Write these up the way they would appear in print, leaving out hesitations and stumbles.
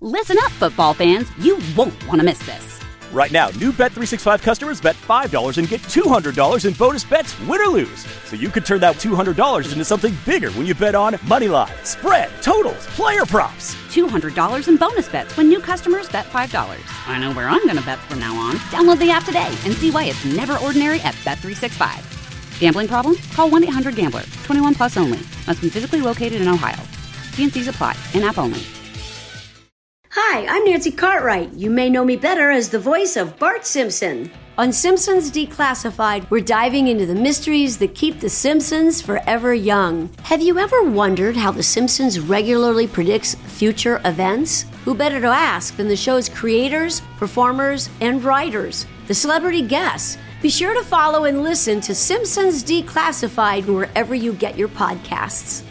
Listen up, football fans. You won't want to miss this. Right now, new Bet365 customers bet $5 and get $200 in bonus bets, win or lose. So you could turn that $200 into something bigger when you bet on money line, spread, totals, player props. $200 in bonus bets when new customers bet $5. I know where I'm going to bet from now on. Download the app today and see why it's never ordinary at Bet365. Gambling problem? Call 1-800-GAMBLER. 21 plus only. Must be physically located in Ohio. T&Cs apply. In-app only. Hi, I'm Nancy Cartwright. You may know me better as the voice of Bart Simpson. On Simpsons Declassified, we're diving into the mysteries that keep the Simpsons forever young. Have you ever wondered how the Simpsons regularly predicts future events? Who better to ask than the show's creators, performers, and writers, the celebrity guests? Be sure to follow and listen to Simpsons Declassified wherever you get your podcasts.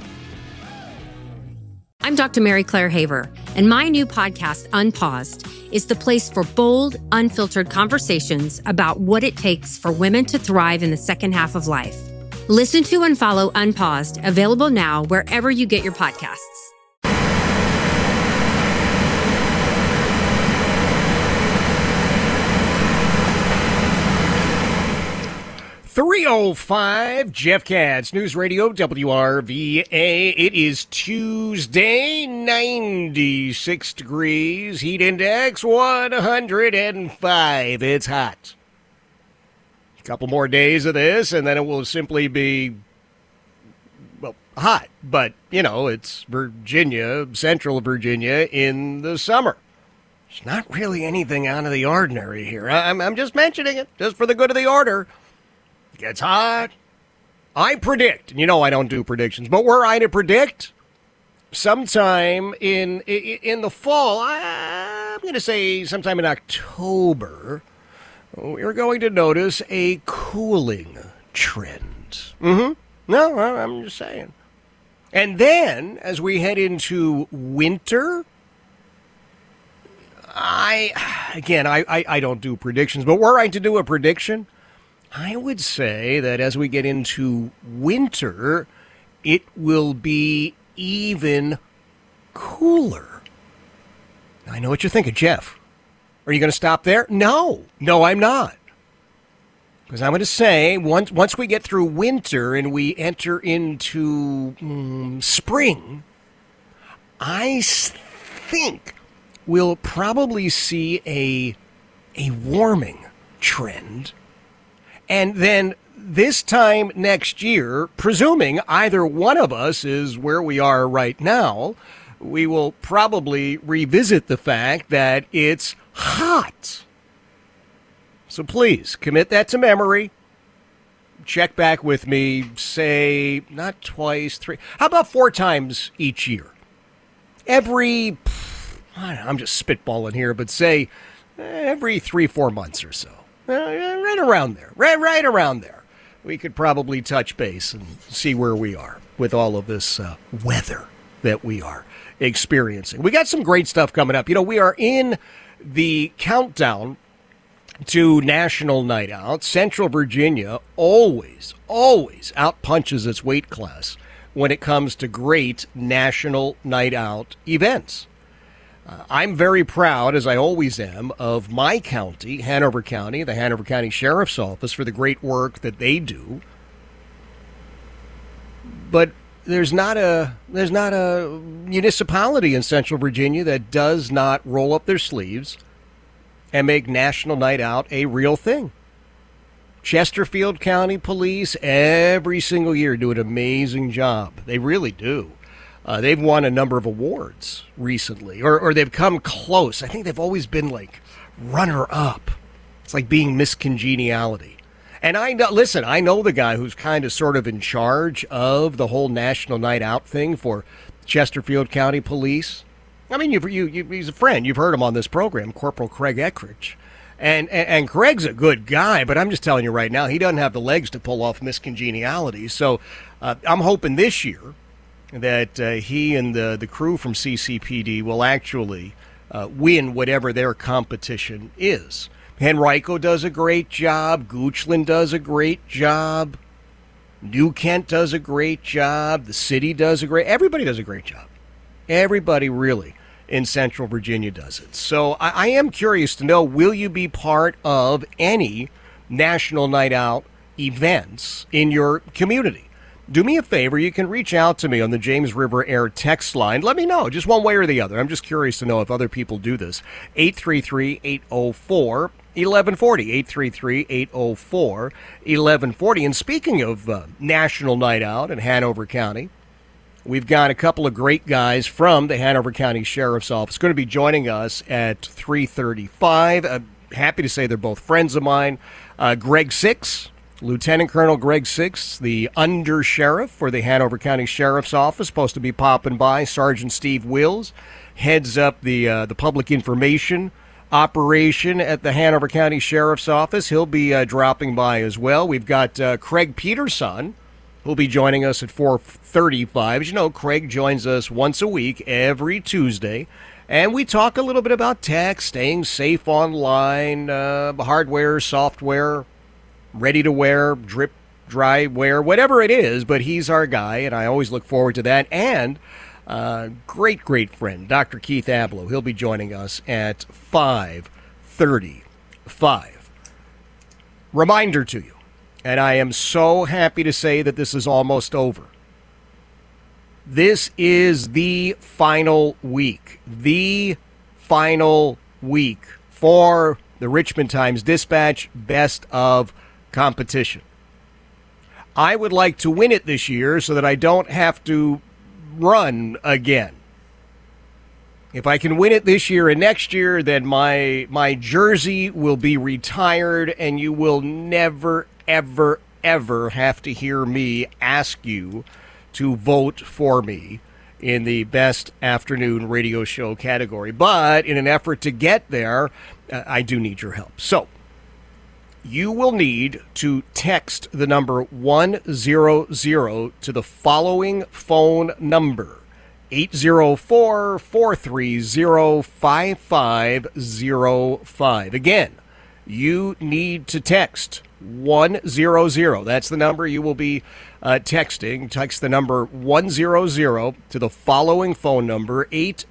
I'm Dr. Mary Claire Haver, and my new podcast, Unpaused, is the place for bold, unfiltered conversations about what it takes for women to thrive in the second half of life. Listen to and follow Unpaused, available now wherever you get your podcasts. .305, Jeff Katz, News Radio, WRVA. It is Tuesday, 96 degrees, heat index 105. It's hot. A couple more days of this, and then it will simply be, well, hot. But, you know, it's Virginia, central Virginia in the summer. There's not really anything out of the ordinary here. I'm just mentioning it, just for the good of the order. It gets hot. I predict, and you know I don't do predictions, but were I to predict, sometime in the fall, I'm going to say sometime in October, we're going to notice a cooling trend. No, I'm just saying. And then, as we head into winter, I don't do predictions, but were I to do a prediction, I would say that as we get into winter, it will be even cooler. I know what you're thinking, Jeff. Are you going to stop there? No, I'm not. Because I'm going to say, once we get through winter and we enter into spring, I think we'll probably see a warming trend. And then this time next year, presuming either one of us is where we are right now, we will probably revisit the fact that it's hot. So please, commit that to memory. Check back with me, say, not twice, 3. How about 4 times each year? I'm just spitballing here, but say every 3-4 months or so. Right around there. Right around there. We could probably touch base and see where we are with all of this weather that we are experiencing. We got some great stuff coming up. You know, we are in the countdown to National Night Out. Central Virginia always outpunches its weight class when it comes to great National Night Out events. I'm very proud, as I always am, of my county, Hanover County, the Hanover County Sheriff's Office, for the great work that they do. But there's not a municipality in Central Virginia that does not roll up their sleeves and make National Night Out a real thing. Chesterfield County Police every single year do an amazing job. They really do. They've won a number of awards recently, or they've come close. I think they've always been like runner-up. It's like being Miss Congeniality. And I know the guy who's kind of sort of in charge of the whole National Night Out thing for Chesterfield County Police. I mean, he's a friend. You've heard him on this program, Corporal Craig Eckrich. And Craig's a good guy, but I'm just telling you right now, he doesn't have the legs to pull off Miss Congeniality. So I'm hoping this year that he and the crew from CCPD will actually win whatever their competition is. Henrico does a great job. Goochland does a great job. New Kent does a great job. The city does everybody does a great job. Everybody really in Central Virginia does it. So I am curious to know, will you be part of any National Night Out events in your community? Do me a favor. You can reach out to me on the James River Air text line. Let me know, just one way or the other. I'm just curious to know if other people do this. 833-804-1140. 833-804-1140. And speaking of National Night Out in Hanover County, we've got a couple of great guys from the Hanover County Sheriff's Office going to be joining us at 3:35. Happy to say they're both friends of mine. Greg Six, Lieutenant Colonel Greg Six, the under sheriff for the Hanover County Sheriff's Office, supposed to be popping by. Sergeant Steve Wills heads up the public information operation at the Hanover County Sheriff's Office. He'll be dropping by as well. We've got Craig Peterson, who'll be joining us at 4:35. As you know, Craig joins us once a week, every Tuesday, and we talk a little bit about tech, staying safe online, hardware, software, ready to wear, drip, dry wear, whatever it is, but he's our guy, and I always look forward to that. And great friend, Dr. Keith Abloh. He'll be joining us at 5:35. Reminder to you, and I am so happy to say that this is almost over. This is the final week for the Richmond Times-Dispatch Best of competition. I would like to win it this year so that I don't have to run again. If I can win it this year and next year, then my jersey will be retired, and you will never, ever, ever have to hear me ask you to vote for me in the best afternoon radio show category. But in an effort to get there, I do need your help. So you will need to text the number 100 to the following phone number, 804-430-5505. Again, you need to text 100. That's the number you will be texting. Text the number 100 to the following phone number,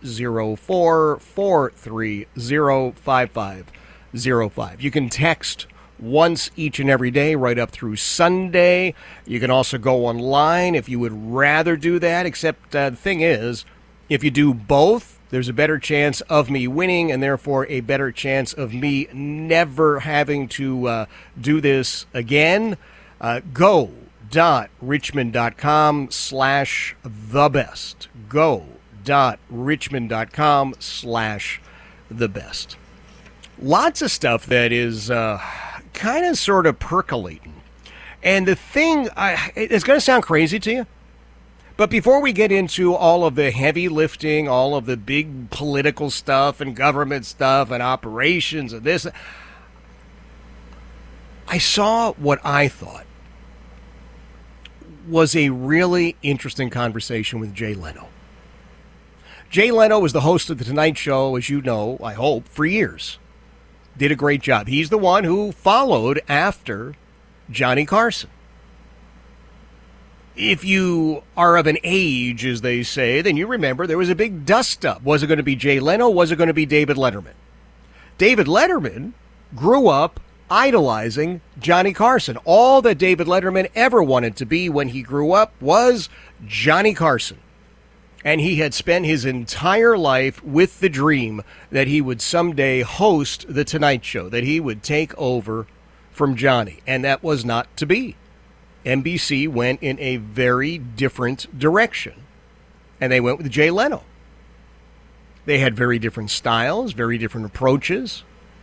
804-430-5505. You can text once each and every day, right up through Sunday. You can also go online if you would rather do that, except the thing is, if you do both, there's a better chance of me winning, and therefore a better chance of me never having to do this again. Go.richmond.com/thebest. Go.richmond.com/thebest. Lots of stuff that is kind of sort of percolating. And the thing, it's going to sound crazy to you, but before we get into all of the heavy lifting, all of the big political stuff and government stuff and operations and this, I saw what I thought was a really interesting conversation with Jay Leno. Jay Leno was the host of The Tonight Show, as you know, I hope, for years. Did a great job. He's the one who followed after Johnny Carson. If you are of an age, as they say, then you remember there was a big dust-up. Was it going to be Jay Leno? Was it going to be David Letterman? David Letterman grew up idolizing Johnny Carson. All that David Letterman ever wanted to be when he grew up was Johnny Carson. And he had spent his entire life with the dream that he would someday host The Tonight Show, that he would take over from Johnny. And that was not to be. NBC went in a very different direction. And they went with Jay Leno. They had very different styles, very different approaches.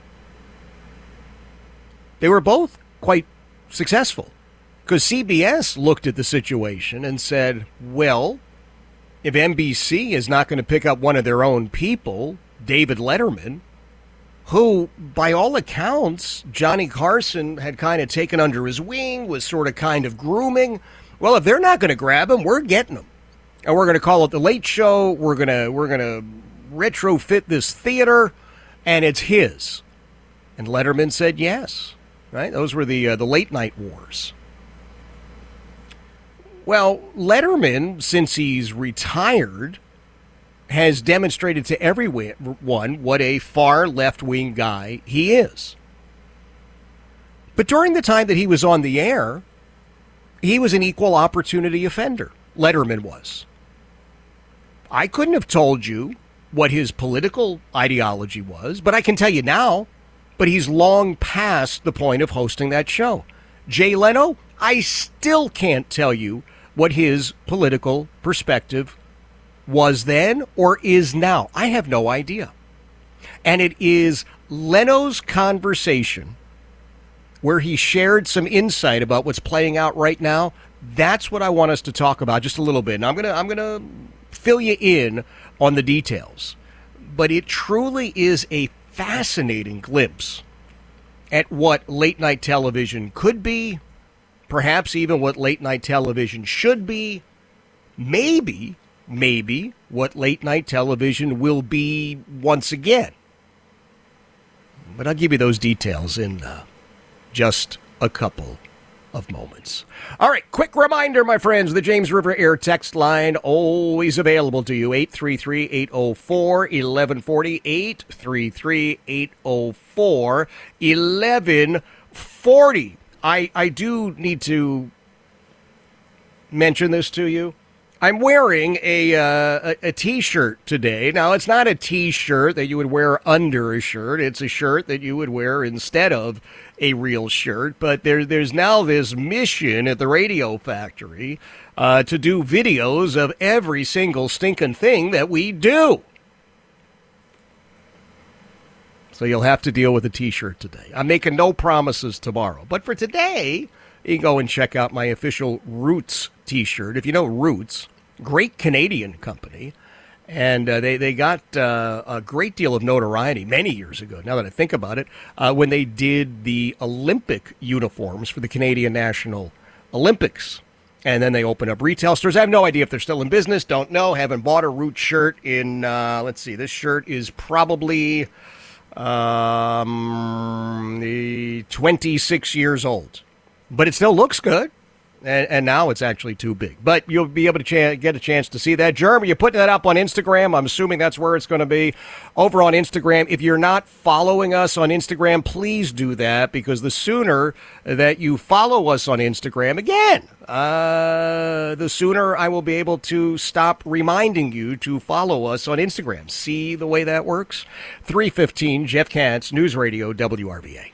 They were both quite successful. Because CBS looked at the situation and said, well, if NBC is not going to pick up one of their own people, David Letterman, who, by all accounts, Johnny Carson had kind of taken under his wing, was sort of kind of grooming. Well, if they're not going to grab him, we're getting him. And we're going to call it The Late Show. We're going to retrofit this theater, and it's his. And Letterman said yes. Right? Those were the late night wars. Well, Letterman, since he's retired, has demonstrated to everyone what a far left-wing guy he is. But during the time that he was on the air, he was an equal opportunity offender. Letterman was. I couldn't have told you what his political ideology was, but I can tell you now. But he's long past the point of hosting that show. Jay Leno, I still can't tell you what his political perspective was then or is now. I have no idea. And it is Leno's conversation where he shared some insight about what's playing out right now. That's what I want us to talk about just a little bit. And I'm gonna fill you in on the details. But it truly is a fascinating glimpse at what late night television could be, perhaps even what late night television should be, maybe what late night television will be once again. But I'll give you those details in just a couple of moments. All right, quick reminder, my friends, the James River Air text line always available to you, 833-804-1140, 833-804-1140. I do need to mention this to you. I'm wearing a T-shirt today. Now, it's not a T-shirt that you would wear under a shirt. It's a shirt that you would wear instead of a real shirt. But there's now this mission at the Radio Factory to do videos of every single stinking thing that we do. So you'll have to deal with a T-shirt today. I'm making no promises tomorrow. But for today, you can go and check out my official Roots T-shirt. If you know Roots, great Canadian company, and they got a great deal of notoriety many years ago, now that I think about it, when they did the Olympic uniforms for the Canadian National Olympics. And then they opened up retail stores. I have no idea if they're still in business, don't know, haven't bought a Roots shirt in, let's see, this shirt is probably 26 years old. But it still looks good. And now it's actually too big. But you'll be able to get a chance to see that. Jeremy, you're putting that up on Instagram. I'm assuming that's where it's going to be, over on Instagram. If you're not following us on Instagram, please do that, because the sooner that you follow us on Instagram, again, the sooner I will be able to stop reminding you to follow us on Instagram. See the way that works? 3:15, Jeff Katz, News Radio, WRVA.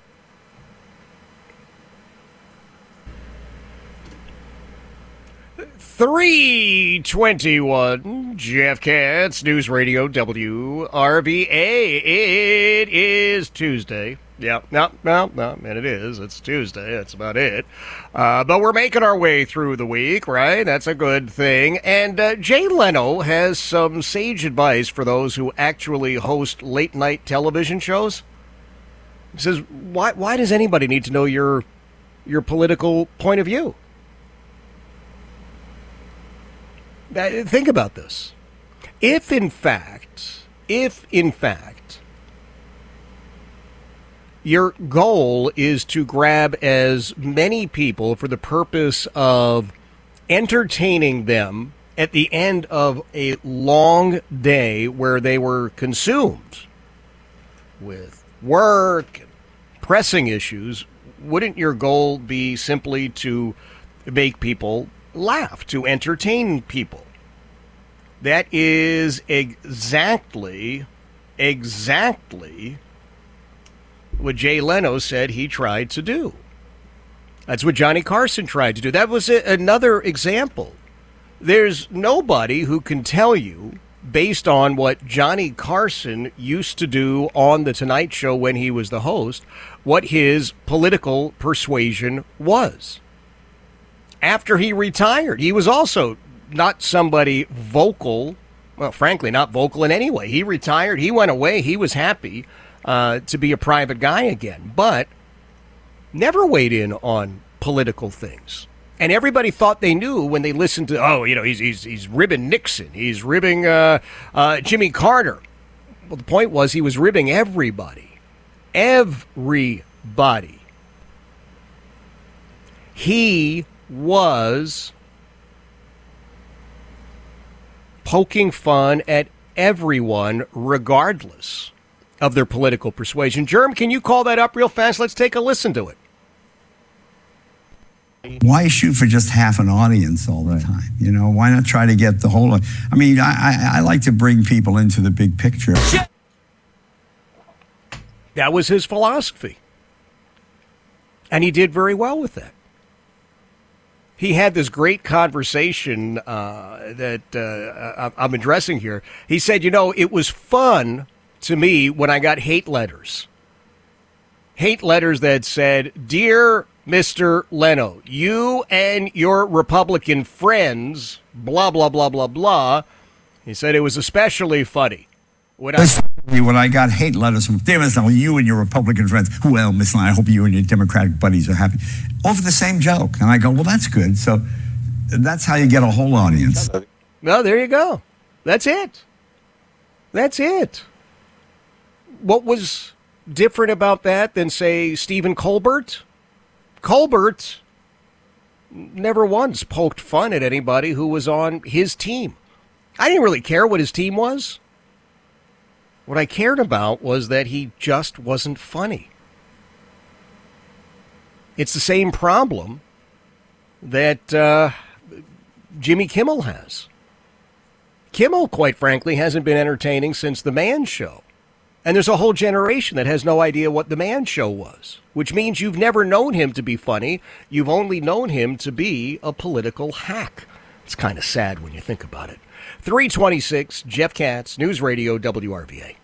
3:21, Jeff Katz, News Radio, WRVA. It is Tuesday. Yeah, no, and it is. It's Tuesday. That's about it. But we're making our way through the week, right? That's a good thing. And Jay Leno has some sage advice for those who actually host late-night television shows. He says, why does anybody need to know your political point of view? Think about this. If in fact, your goal is to grab as many people for the purpose of entertaining them at the end of a long day where they were consumed with work and pressing issues, wouldn't your goal be simply to make people laugh, to entertain people? That is exactly what Jay Leno said he tried to do. That's what Johnny Carson tried to do. That was another example. There's nobody who can tell you, based on what Johnny Carson used to do on The Tonight Show when he was the host, what his political persuasion was. After he retired, he was also not somebody vocal, well, frankly, not vocal in any way. He retired, he went away, he was happy to be a private guy again, but never weighed in on political things. And everybody thought they knew when they listened to, he's ribbing Nixon, he's ribbing Jimmy Carter. Well, the point was he was ribbing everybody. Everybody. He was poking fun at everyone, regardless of their political persuasion. Germ, can you call that up real fast? Let's take a listen to it. Why shoot for just half an audience all the time? You know, why not try to get the whole... I mean, I like to bring people into the big picture. That was his philosophy. And he did very well with that. He had this great conversation that I'm addressing here. He said, you know, it was fun to me when I got hate letters. Hate letters that said, "Dear Mr. Leno, you and your Republican friends, blah, blah, blah, blah, blah." He said it was especially funny. When I got hate letters from, "Dear Mr. Leno, you and your Republican friends, well, Miss Leno, I hope you and your Democratic buddies are happy," over the same joke. And I go, well, that's good. So that's how you get a whole audience. Well, there you go. That's it. That's it. What was different about that than, say, Stephen Colbert? Colbert never once poked fun at anybody who was on his team. I didn't really care what his team was. What I cared about was that he just wasn't funny. It's the same problem that Jimmy Kimmel has. Kimmel, quite frankly, hasn't been entertaining since The Man Show. And there's a whole generation that has no idea what The Man Show was, which means you've never known him to be funny. You've only known him to be a political hack. It's kind of sad when you think about it. 326, Jeff Katz, News Radio, WRVA.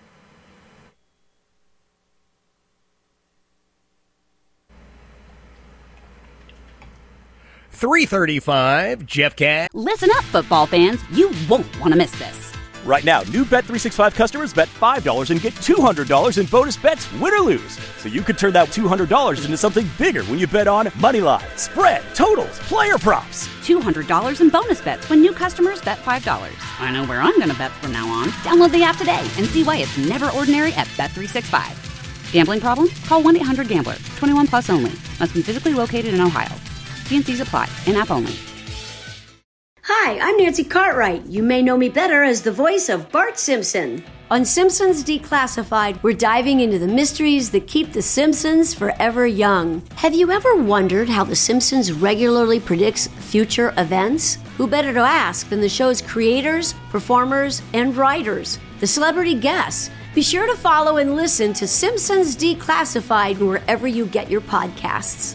$335, Jeff Katz. Listen up, football fans. You won't want to miss this. Right now, new Bet365 customers bet $5 and get $200 in bonus bets, win or lose. So you could turn that $200 into something bigger when you bet on Moneyline, spread, totals, player props. $200 in bonus bets when new customers bet $5. I know where I'm going to bet from now on. Download the app today and see why it's never ordinary at Bet365. Gambling problem? Call 1-800-GAMBLER. 21 plus only. Must be physically located in Ohio. T&Cs apply. In-app only. Hi, I'm Nancy Cartwright. You may know me better as the voice of Bart Simpson. On Simpsons Declassified, we're diving into the mysteries that keep The Simpsons forever young. Have you ever wondered how The Simpsons regularly predicts future events? Who better to ask than the show's creators, performers, and writers, the celebrity guests? Be sure to follow and listen to Simpsons Declassified wherever you get your podcasts.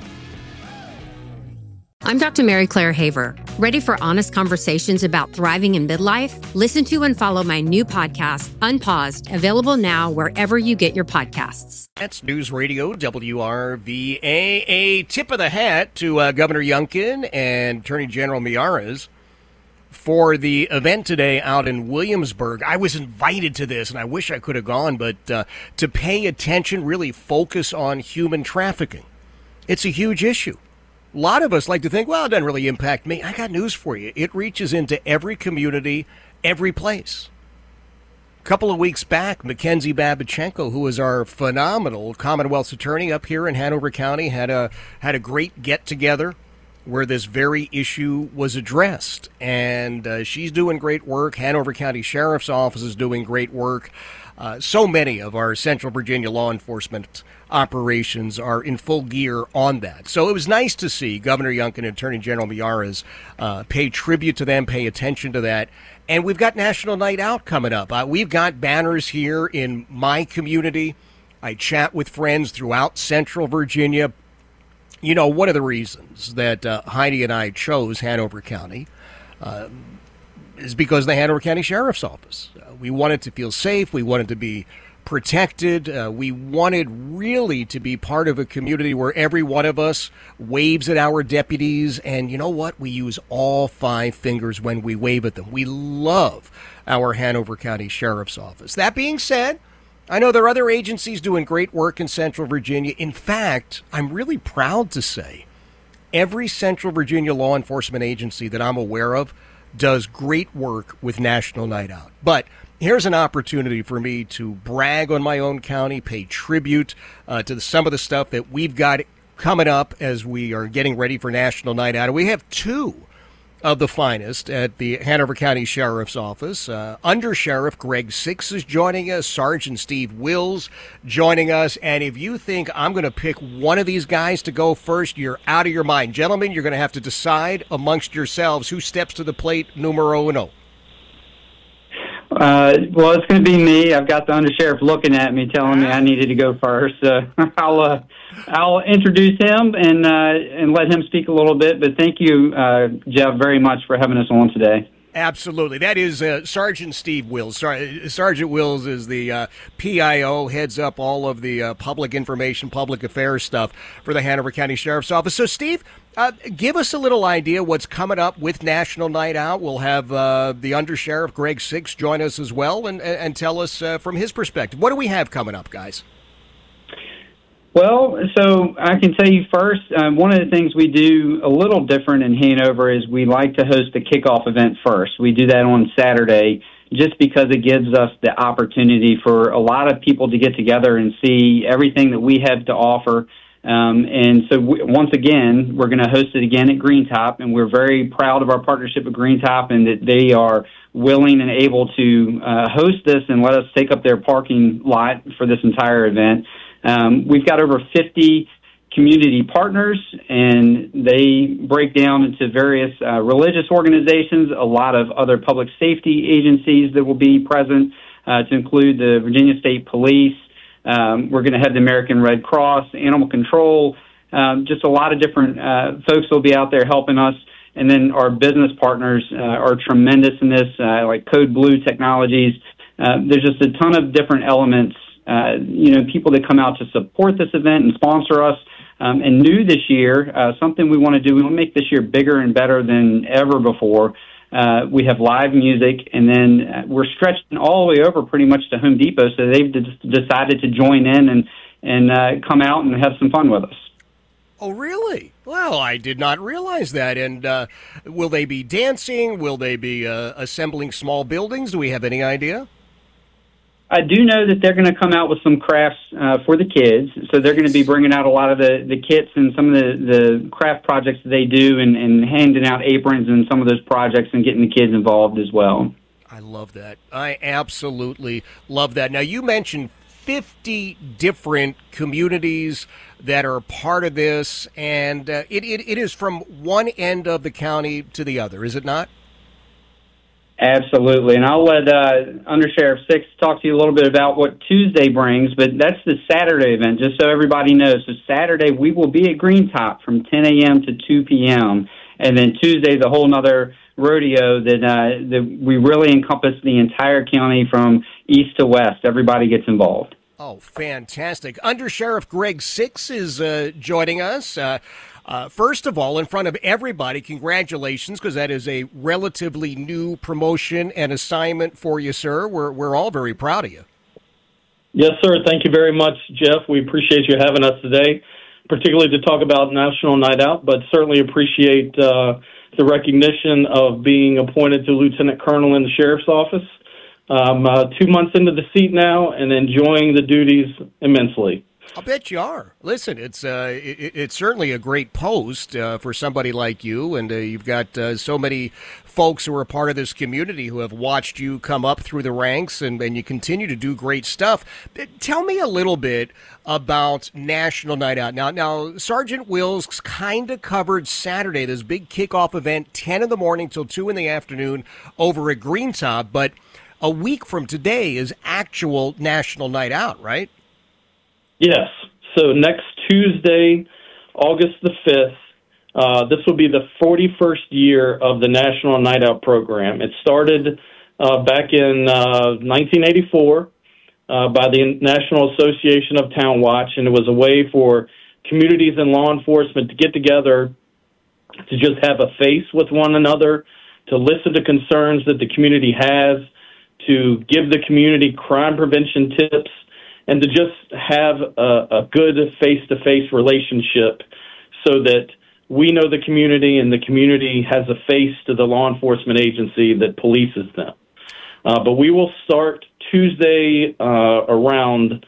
I'm Dr. Mary Claire Haver. Ready for honest conversations about thriving in midlife? Listen to and follow my new podcast, Unpaused, available now wherever you get your podcasts. That's News Radio, WRVA. A tip of the hat to Governor Youngkin and Attorney General Miyares for the event today out in Williamsburg. I was invited to this, and I wish I could have gone, but to pay attention, really focus on human trafficking. It's a huge issue. A lot of us like to think, well, it doesn't really impact me. I got news for you. It reaches into every community, every place. A couple of weeks back, Mackenzie Babichenko, who is our phenomenal Commonwealth's attorney up here in Hanover County, had a great get-together where this very issue was addressed. And she's doing great work. Hanover County Sheriff's Office is doing great work. So many of our Central Virginia law enforcement operations are in full gear on that. So it was nice to see Governor Youngkin and Attorney General Miyares pay tribute to them, pay attention to that. And we've got National Night Out coming up. We've got banners here in my community. I chat with friends throughout Central Virginia. You know, one of the reasons that Heidi and I chose Hanover County is because of the Hanover County Sheriff's Office. We wanted to feel safe. We wanted to be protected. We wanted really to be part of a community where every one of us waves at our deputies. And you know what? We use all 5 fingers when we wave at them. We love our Hanover County Sheriff's Office. That being said, I know there are other agencies doing great work in Central Virginia. In fact, I'm really proud to say every Central Virginia law enforcement agency that I'm aware of does great work with National Night Out. But here's an opportunity for me to brag on my own county, pay tribute to some of the stuff that we've got coming up as we are getting ready for National Night Out. We have 2 of the finest at the Hanover County Sheriff's Office. Under Sheriff Greg Six is joining us, Sergeant Steve Wills joining us, and if you think I'm going to pick one of these guys to go first, you're out of your mind. Gentlemen, you're going to have to decide amongst yourselves who steps to the plate numero uno. Well, it's going to be me. I've got the undersheriff looking at me, telling me I needed to go first. I'll introduce him and let him speak a little bit. But thank you, Jeff, very much for having us on today. Absolutely. That is Sergeant Steve Wills. Sergeant Wills is the PIO, heads up all of the public information, public affairs stuff for the Hanover County Sheriff's Office. So, Steve, give us a little idea what's coming up with National Night Out. We'll have the Undersheriff, Greg Six, join us as well and tell us from his perspective. What do we have coming up, guys? Well, so I can tell you first, one of the things we do a little different in Hanover is we like to host the kickoff event first. We do that on Saturday just because it gives us the opportunity for a lot of people to get together and see everything that we have to offer. And so once again, we're going to host it again at Green Top, and we're very proud of our partnership with Green Top and that they are willing and able to host this and let us take up their parking lot for this entire event. We've got over 50 community partners, and they break down into various religious organizations, a lot of other public safety agencies that will be present, to include the Virginia State Police. We're going to have the American Red Cross, Animal Control, just a lot of different folks will be out there helping us. And then our business partners are tremendous in this, like Code Blue Technologies. There's just a ton of different elements, people that come out to support this event and sponsor us. And new this year, something we want to do, we want to make this year bigger and better than ever before. We have live music, and then we're stretching all the way over pretty much to Home Depot, so they've decided to join in and come out and have some fun with us. Oh, really? Well, I did not realize that. And will they be dancing? Will they be assembling small buildings? Do we have any idea? I do know that they're going to come out with some crafts for the kids. So they're going to be bringing out a lot of the kits and some of the craft projects that they do and handing out aprons and some of those projects and getting the kids involved as well. I love that. I absolutely love that. Now, you mentioned 50 different communities that are part of this, and it is from one end of the county to the other, is it not? Absolutely, and I'll let Undersheriff Six talk to you a little bit about what Tuesday brings, but that's the Saturday event, just so everybody knows. So Saturday, we will be at Green Top from 10 a.m. to 2 p.m., and then Tuesday's a whole nother rodeo that we really encompass the entire county from east to west. Everybody gets involved. Oh, fantastic. Undersheriff Greg Six is joining us. First of all, in front of everybody, congratulations, because that is a relatively new promotion and assignment for you, sir. We're all very proud of you. Yes, sir. Thank you very much, Jeff. We appreciate you having us today, particularly to talk about National Night Out, but certainly appreciate the recognition of being appointed to Lieutenant Colonel in the Sheriff's Office. I'm 2 months into the seat now and enjoying the duties immensely. I'll bet you are. Listen, it's certainly a great post for somebody like you, and you've got so many folks who are a part of this community who have watched you come up through the ranks, and you continue to do great stuff. Tell me a little bit about National Night Out. Now, Sergeant Wills kind of covered Saturday, this big kickoff event, 10 in the morning till 2 in the afternoon over at Green Top, but a week from today is actual National Night Out, right? Yes. So next Tuesday, August the 5th, this will be the 41st year of the National Night Out program. It started back in 1984 by the National Association of Town Watch, and it was a way for communities and law enforcement to get together to just have a face with one another, to listen to concerns that the community has, to give the community crime prevention tips, and to just have a good face-to-face relationship so that we know the community and the community has a face to the law enforcement agency that polices them. But we will start Tuesday around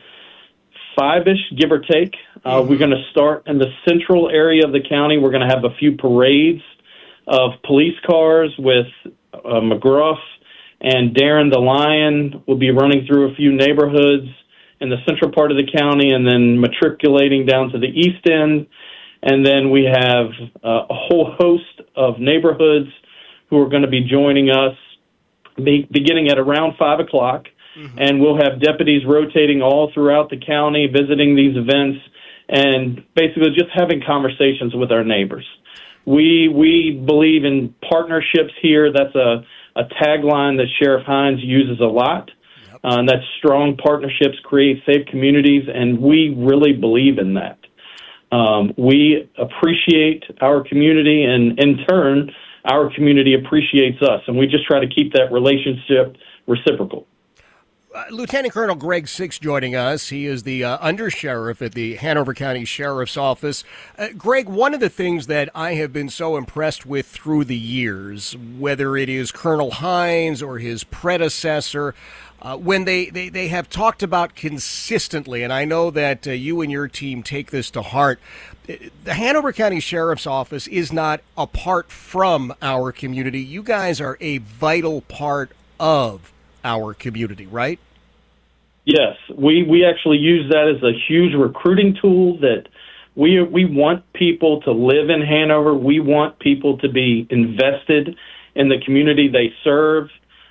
5-ish, give or take. We're going to start in the central area of the county. We're going to have a few parades of police cars with McGruff and Darren the Lion will be running through a few neighborhoods in the central part of the county and then matriculating down to the east end. And then we have a whole host of neighborhoods who are going to be joining us beginning at around 5 o'clock. Mm-hmm. And we'll have deputies rotating all throughout the county, visiting these events, and basically just having conversations with our neighbors. We believe in partnerships here. That's a tagline that Sheriff Hines uses a lot. Yep. And that's strong partnerships create safe communities, and we really believe in that. We appreciate our community, and in turn, our community appreciates us, and we just try to keep that relationship reciprocal. Lieutenant Colonel Greg Six joining us. He is the undersheriff at the Hanover County Sheriff's Office. Greg, one of the things that I have been so impressed with through the years, whether it is Colonel Hines or his predecessor, when they have talked about consistently, and I know that you and your team take this to heart, the Hanover County Sheriff's Office is not apart from our community. You guys are a vital part of our community, right? Yes, we actually use that as a huge recruiting tool. That we want people to live in Hanover. We want people to be invested in the community they serve.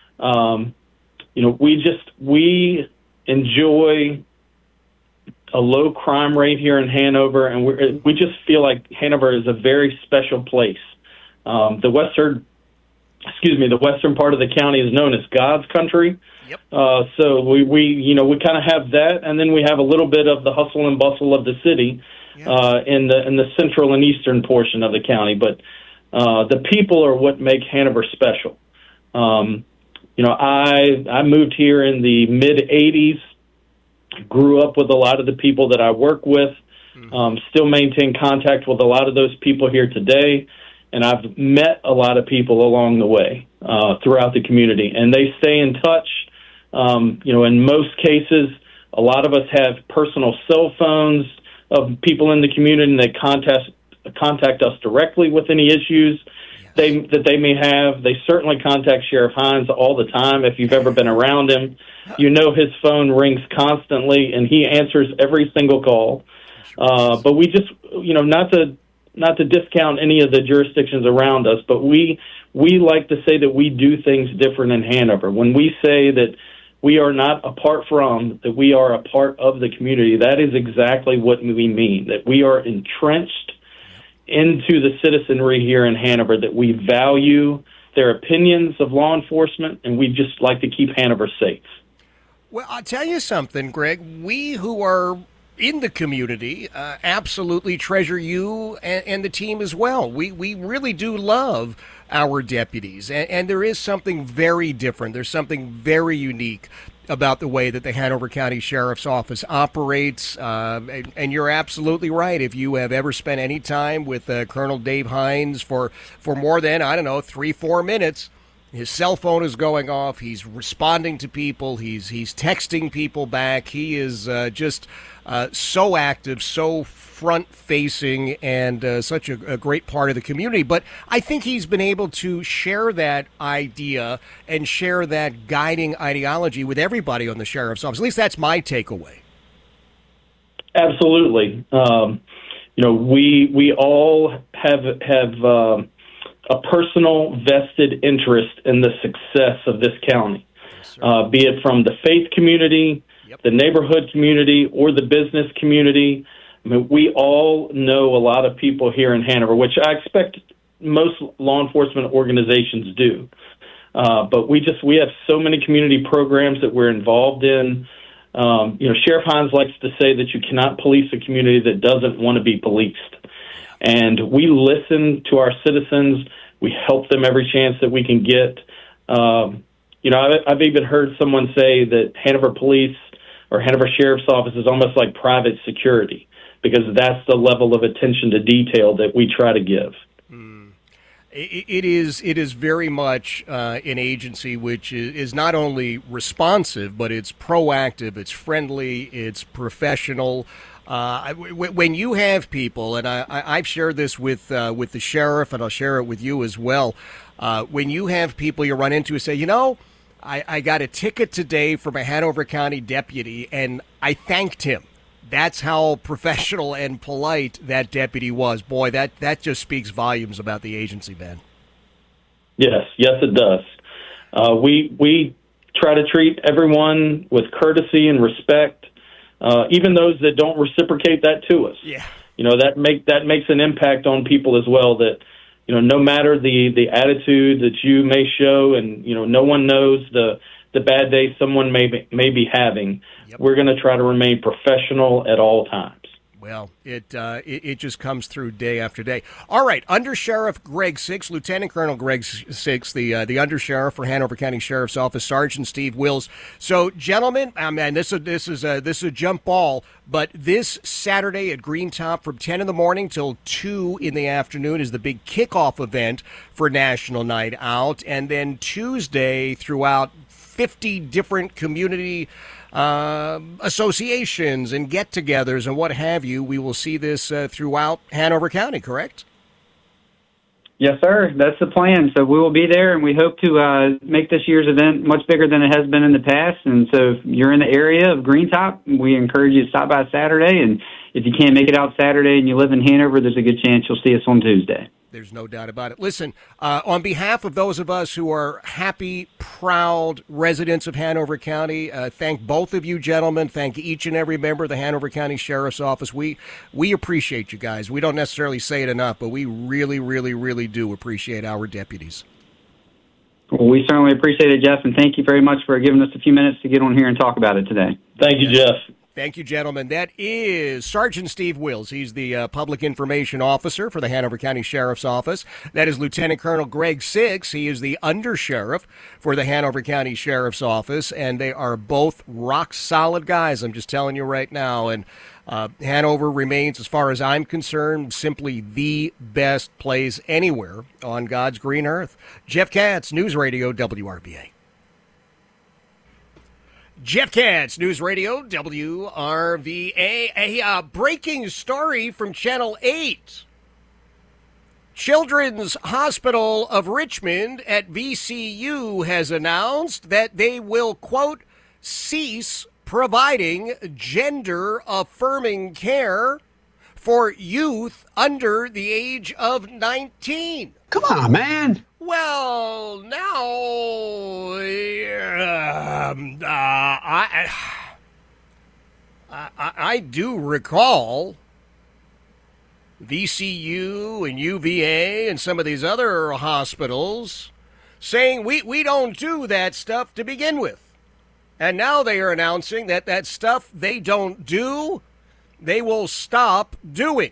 We enjoy a low crime rate here in Hanover, and we just feel like Hanover is a very special place. The western part of the county is known as God's country. Yep. So we kind of have that, and then we have a little bit of the hustle and bustle of the city in the central and eastern portion of the county. But the people are what make Hanover special. I moved here in the mid '80s, grew up with a lot of the people that I work with, still maintain contact with a lot of those people here today. And I've met a lot of people along the way throughout the community, and they stay in touch. In most cases, a lot of us have personal cell phones of people in the community, and they contact us directly with any issues that they may have. They certainly contact Sheriff Hines all the time. If you've ever been around him, his phone rings constantly, and he answers every single call. But we just, not to discount any of the jurisdictions around us, but we like to say that we do things different in Hanover. When we say that we are not apart from, that we are a part of the community, that is exactly what we mean, that we are entrenched into the citizenry here in Hanover, that we value their opinions of law enforcement, and we just like to keep Hanover safe. Well, I'll tell you something, Greg. We who are in the community absolutely treasure you and the team as well. We really do love our deputies, and there is something very different. There's something very unique about the way that the Hanover County Sheriff's Office operates, and you're absolutely right. If you have ever spent any time with Colonel Dave Hines for more than, 3-4 minutes, his cell phone is going off. He's responding to people. He's texting people back. He is just so active, so front-facing, and such a great part of the community. But I think he's been able to share that idea and share that guiding ideology with everybody on the Sheriff's Office. At least that's my takeaway. Absolutely. We all have a personal vested interest in the success of this county, be it from the faith community, the neighborhood community, or the business community. I mean, we all know a lot of people here in Hanover, which I expect most law enforcement organizations do. But we have so many community programs that we're involved in. Sheriff Hines likes to say that you cannot police a community that doesn't want to be policed. And we listen to our citizens. We help them every chance that we can get. I've even heard someone say that Hanover Police or Hanover Sheriff's Office is almost like private security, because that's the level of attention to detail that we try to give. It is very much an agency which is not only responsive, but it's proactive, it's friendly, it's professional. When you have people, and I've shared this with the sheriff, and I'll share it with you as well. When you have people you run into who say, I got a ticket today from a Hanover County deputy, and I thanked him. That's how professional and polite that deputy was. Boy, that just speaks volumes about the agency, man. Yes, it does. We try to treat everyone with courtesy and respect, even those that don't reciprocate that to us. Yeah. That makes an impact on people as well. That no matter the attitude that you may show, and no one knows the bad day someone may be having. Yep. We're going to try to remain professional at all times. Well, it just comes through day after day. All right, Under Sheriff Greg Six, Lieutenant Colonel Greg Six, the Under Sheriff for Hanover County Sheriff's Office, Sergeant Steve Wills. So, gentlemen, man, this is a jump ball, but this Saturday at Green Top from 10 in the morning till 2 in the afternoon is the big kickoff event for National Night Out, and then Tuesday throughout 50 different community associations and get-togethers and what have you. We will see this throughout Hanover County, correct? Yes, sir. That's the plan. So we will be there, and we hope to make this year's event much bigger than it has been in the past. And so if you're in the area of Green Top, we encourage you to stop by Saturday. And if you can't make it out Saturday and you live in Hanover, there's a good chance you'll see us on Tuesday. There's no doubt about it. Listen, on behalf of those of us who are happy, proud residents of Hanover County, thank both of you gentlemen. Thank each and every member of the Hanover County Sheriff's Office. We appreciate you guys. We don't necessarily say it enough, but we really, really, really do appreciate our deputies. Well, we certainly appreciate it, Jeff, and thank you very much for giving us a few minutes to get on here and talk about it today. Thank you, Jeff. Thank you, gentlemen. That is Sergeant Steve Wills. He's the Public Information Officer for the Hanover County Sheriff's Office. That is Lieutenant Colonel Greg Six. He is the Under Sheriff for the Hanover County Sheriff's Office, and they are both rock-solid guys, I'm just telling you right now. And Hanover remains, as far as I'm concerned, simply the best place anywhere on God's green earth. Jeff Katz, News Radio, WRBA. Jeff Katz, News Radio, WRVA. A breaking story from Channel 8. Children's Hospital of Richmond at VCU has announced that they will, quote, cease providing gender-affirming care for youth under the age of 19. Come on, man. Well, now, I do recall VCU and UVA and some of these other hospitals saying we don't do that stuff to begin with. And now they are announcing that stuff they don't do, they will stop doing.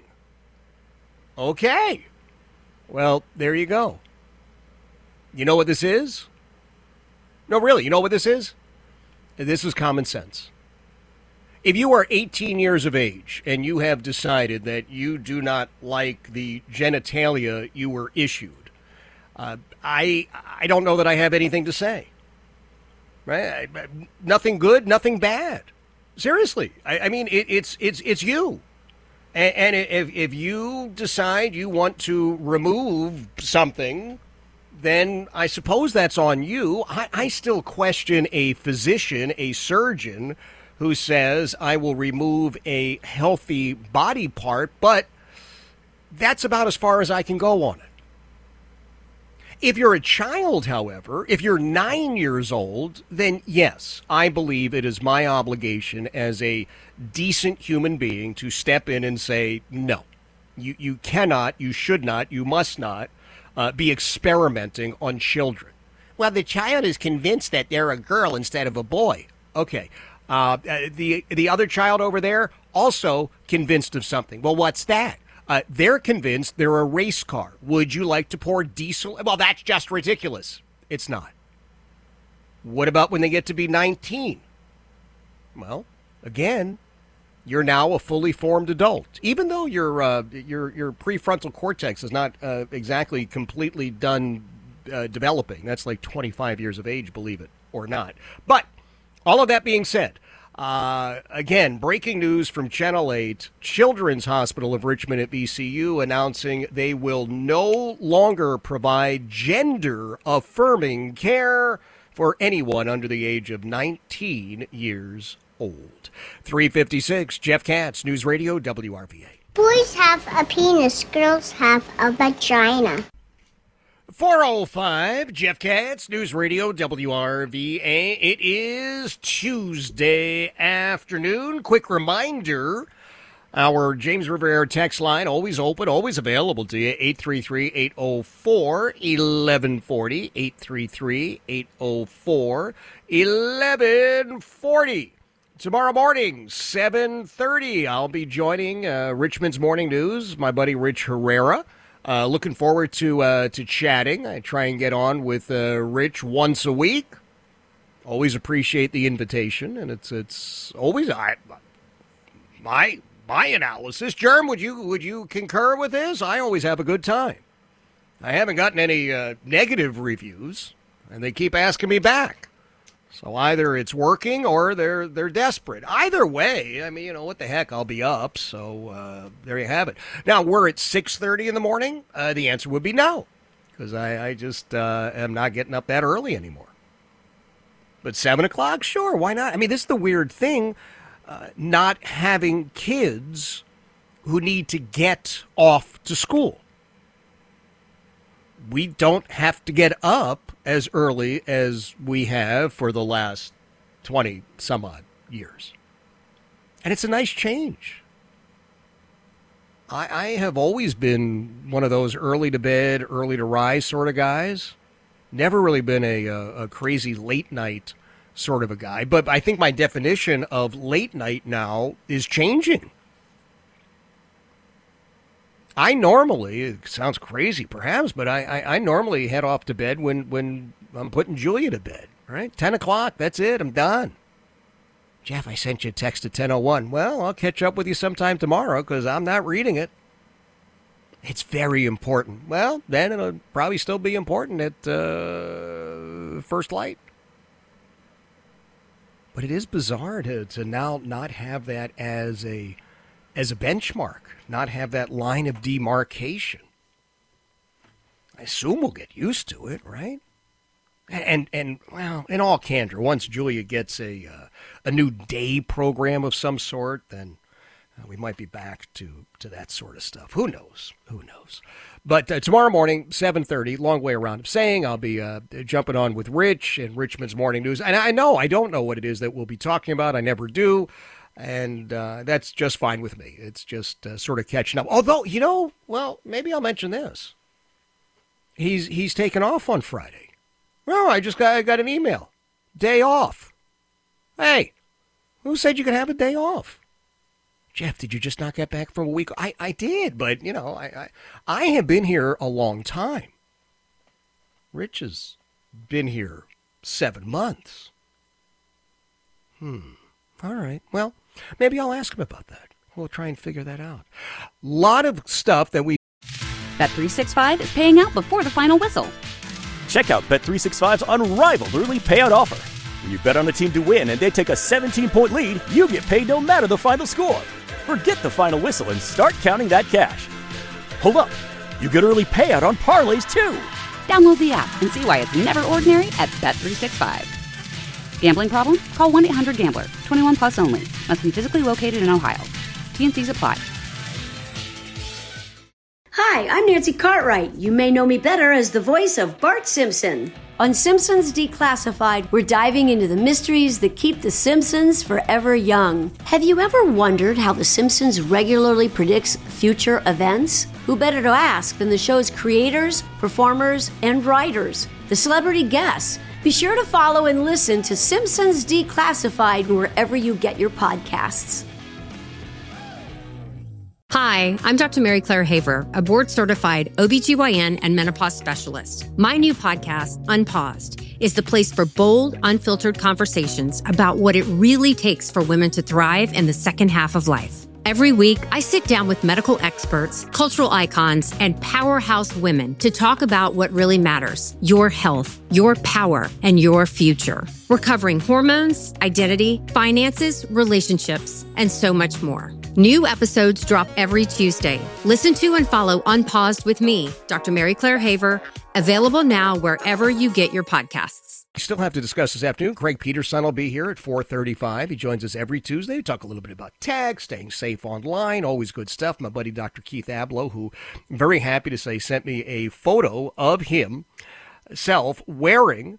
Okay. Well, there you go. You know what this is? No, really, you know what this is? This is common sense. If you are 18 years of age and you have decided that you do not like the genitalia you were issued, I don't know that I have anything to say. Right? Nothing good, nothing bad. Seriously, I mean, it's you. And if you decide you want to remove something, then I suppose that's on you. I still question a physician, a surgeon, who says I will remove a healthy body part, but that's about as far as I can go on it. If you're a child, however, if you're 9 years old, then yes, I believe it is my obligation as a decent human being to step in and say, no, you cannot, you should not, you must not be experimenting on children. Well, the child is convinced that they're a girl instead of a boy. Okay. The other child over there also convinced of something. Well, what's that? They're convinced they're a race car. Would you like to pour diesel? Well, that's just ridiculous. It's not. What about when they get to be 19? Well, again, you're now a fully formed adult. Even though your prefrontal cortex is not exactly completely done developing. That's like 25 years of age, believe it or not. But all of that being said, Again, breaking news from Channel 8, Children's Hospital of Richmond at VCU announcing they will no longer provide gender-affirming care for anyone under the age of 19 years old. 3:56, Jeff Katz, News Radio, WRVA. Boys have a penis, girls have a vagina. 4:05, Jeff Katz, News Radio, WRVA. It is Tuesday afternoon. Quick reminder, our James River Air text line, always open, always available to you, 833-804-1140, 833-804-1140. Tomorrow morning, 7:30, I'll be joining Richmond's Morning News, my buddy Rich Herrera. Looking forward to chatting. I try and get on with Rich once a week. Always appreciate the invitation, and it's always my analysis. Germ, would you concur with this? I always have a good time. I haven't gotten any negative reviews, and they keep asking me back. So either it's working or they're desperate. Either way, I mean, what the heck, I'll be up. So there you have it. Now, we're at 6:30 in the morning. The answer would be no, because I just am not getting up that early anymore. But 7 o'clock, sure, why not? I mean, this is the weird thing, not having kids who need to get off to school. We don't have to get up as early as we have for the last 20-some-odd years. And it's a nice change. I have always been one of those early to bed, early to rise sort of guys. Never really been a crazy late night sort of a guy. But I think my definition of late night now is changing. I normally, it sounds crazy perhaps, but I normally head off to bed when I'm putting Julia to bed, right? 10 o'clock, that's it, I'm done. Jeff, I sent you a text at 10:01. Well, I'll catch up with you sometime tomorrow because I'm not reading it. It's very important. Well, then it'll probably still be important at first light. But it is bizarre to now not have that as a benchmark, not have that line of demarcation. I assume we'll get used to it, right? And well, in all candor, once Julia gets a new day program of some sort, then we might be back to that sort of stuff. Who knows? Who knows? But tomorrow morning, 7:30, long way around of saying, I'll be jumping on with Rich and Richmond's Morning News. And I don't know what it is that we'll be talking about. I never do. And that's just fine with me. It's just sort of catching up. Although, well, maybe I'll mention this. He's taken off on Friday. Well, I got an email. Day off. Hey, who said you could have a day off? Jeff, did you just not get back from a week? I did, but, I have been here a long time. Rich has been here 7 months. All right. Well, maybe I'll ask him about that. We'll try and figure that out. A lot of stuff that we... Bet365 is paying out before the final whistle. Check out Bet365's unrivaled early payout offer. When you bet on a team to win and they take a 17-point lead, you get paid no matter the final score. Forget the final whistle and start counting that cash. Hold up. You get early payout on parlays, too. Download the app and see why it's never ordinary at Bet365. Gambling problem? Call 1-800-GAMBLER. 21 plus only. Must be physically located in Ohio. T&Cs apply. Hi, I'm Nancy Cartwright. You may know me better as the voice of Bart Simpson. On Simpsons Declassified, we're diving into the mysteries that keep The Simpsons forever young. Have you ever wondered how The Simpsons regularly predicts future events? Who better to ask than the show's creators, performers, and writers, the celebrity guests? Be sure to follow and listen to Simpsons Declassified wherever you get your podcasts. Hi, I'm Dr. Mary Claire Haver, a board-certified OBGYN and menopause specialist. My new podcast, Unpaused, is the place for bold, unfiltered conversations about what it really takes for women to thrive in the second half of life. Every week, I sit down with medical experts, cultural icons, and powerhouse women to talk about what really matters: your health, your power, and your future. We're covering hormones, identity, finances, relationships, and so much more. New episodes drop every Tuesday. Listen to and follow Unpaused with me, Dr. Mary Claire Haver, available now wherever you get your podcasts. We still have to discuss this afternoon. Craig Peterson will be here at 4:35. He joins us every Tuesday. We talk a little bit about tech, staying safe online, always good stuff. My buddy Dr. Keith Abloh, who I'm very happy to say sent me a photo of himself wearing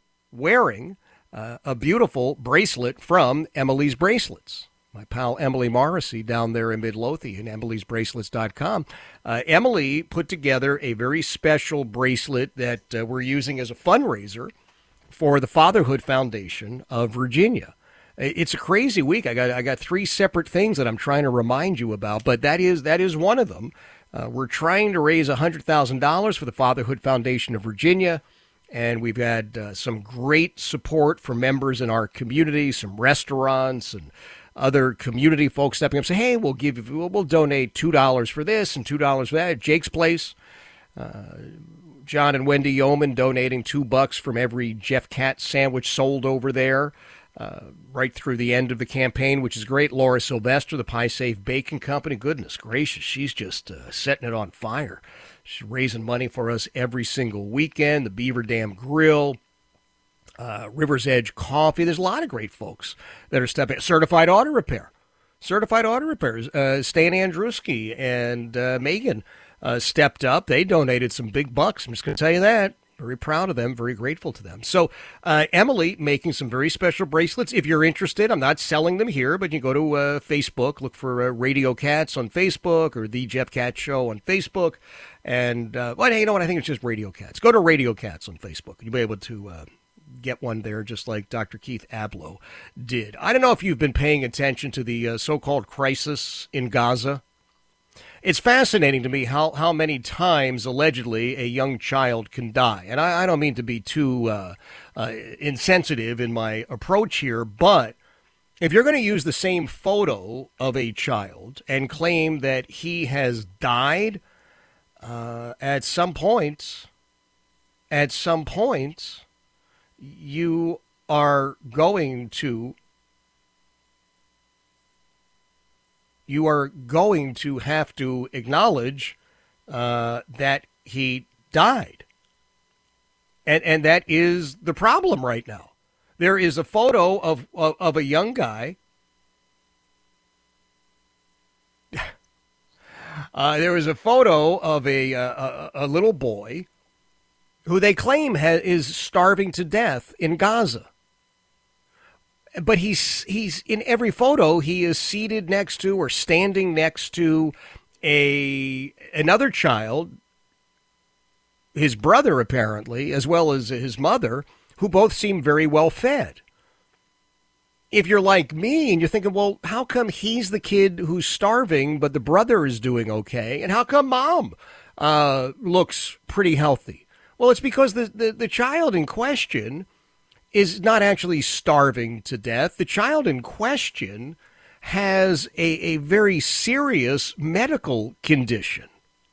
a beautiful bracelet from Emily's Bracelets. My pal Emily Morrissey down there in Midlothian, emilysbracelets.com. Emily put together a very special bracelet that we're using as a fundraiser for the Fatherhood Foundation of Virginia. It's a crazy week. I got three separate things that I'm trying to remind you about, but that is one of them. We're trying to raise $100,000 for the Fatherhood Foundation of Virginia, and we've had some great support from members in our community, some restaurants and other community folks stepping up and say, hey, we'll donate $2 for this and $2 for that. Jake's Place, John and Wendy Yeoman donating $2 from every Jeff Katz sandwich sold over there, right through the end of the campaign, which is great. Laura Sylvester, the Pie Safe Bacon Company, goodness gracious, she's just setting it on fire. She's raising money for us every single weekend. The Beaver Dam Grill, River's Edge Coffee. There's a lot of great folks that are stepping. Certified Auto Repairs. Stan Andruski and Megan stepped up. They donated some big bucks. I'm just going to tell you that. Very proud of them. Very grateful to them. So Emily making some very special bracelets. If you're interested, I'm not selling them here, but you go to Facebook, look for Radio Cats on Facebook or The Jeff Katz Show on Facebook. And, well, you know what? I think it's just Radio Cats. Go to Radio Cats on Facebook. You'll be able to get one there just like Dr. Keith Abloh did. I don't know if you've been paying attention to the so-called crisis in Gaza. It's fascinating to me how many times, allegedly, a young child can die. And I don't mean to be too insensitive in my approach here, but if you're going to use the same photo of a child and claim that he has died at some point, you are going to have to acknowledge that he died. And that is the problem right now. There is a photo of a young guy. There is a photo of a little boy who they claim is starving to death in Gaza. But he's in every photo, he is seated next to or standing next to another child, his brother apparently, as well as his mother, who both seem very well fed. If you're like me and you're thinking, well, how come he's the kid who's starving, but the brother is doing okay? And how come mom looks pretty healthy? Well, it's because the child in question is not actually starving to death. The child in question has a very serious medical condition.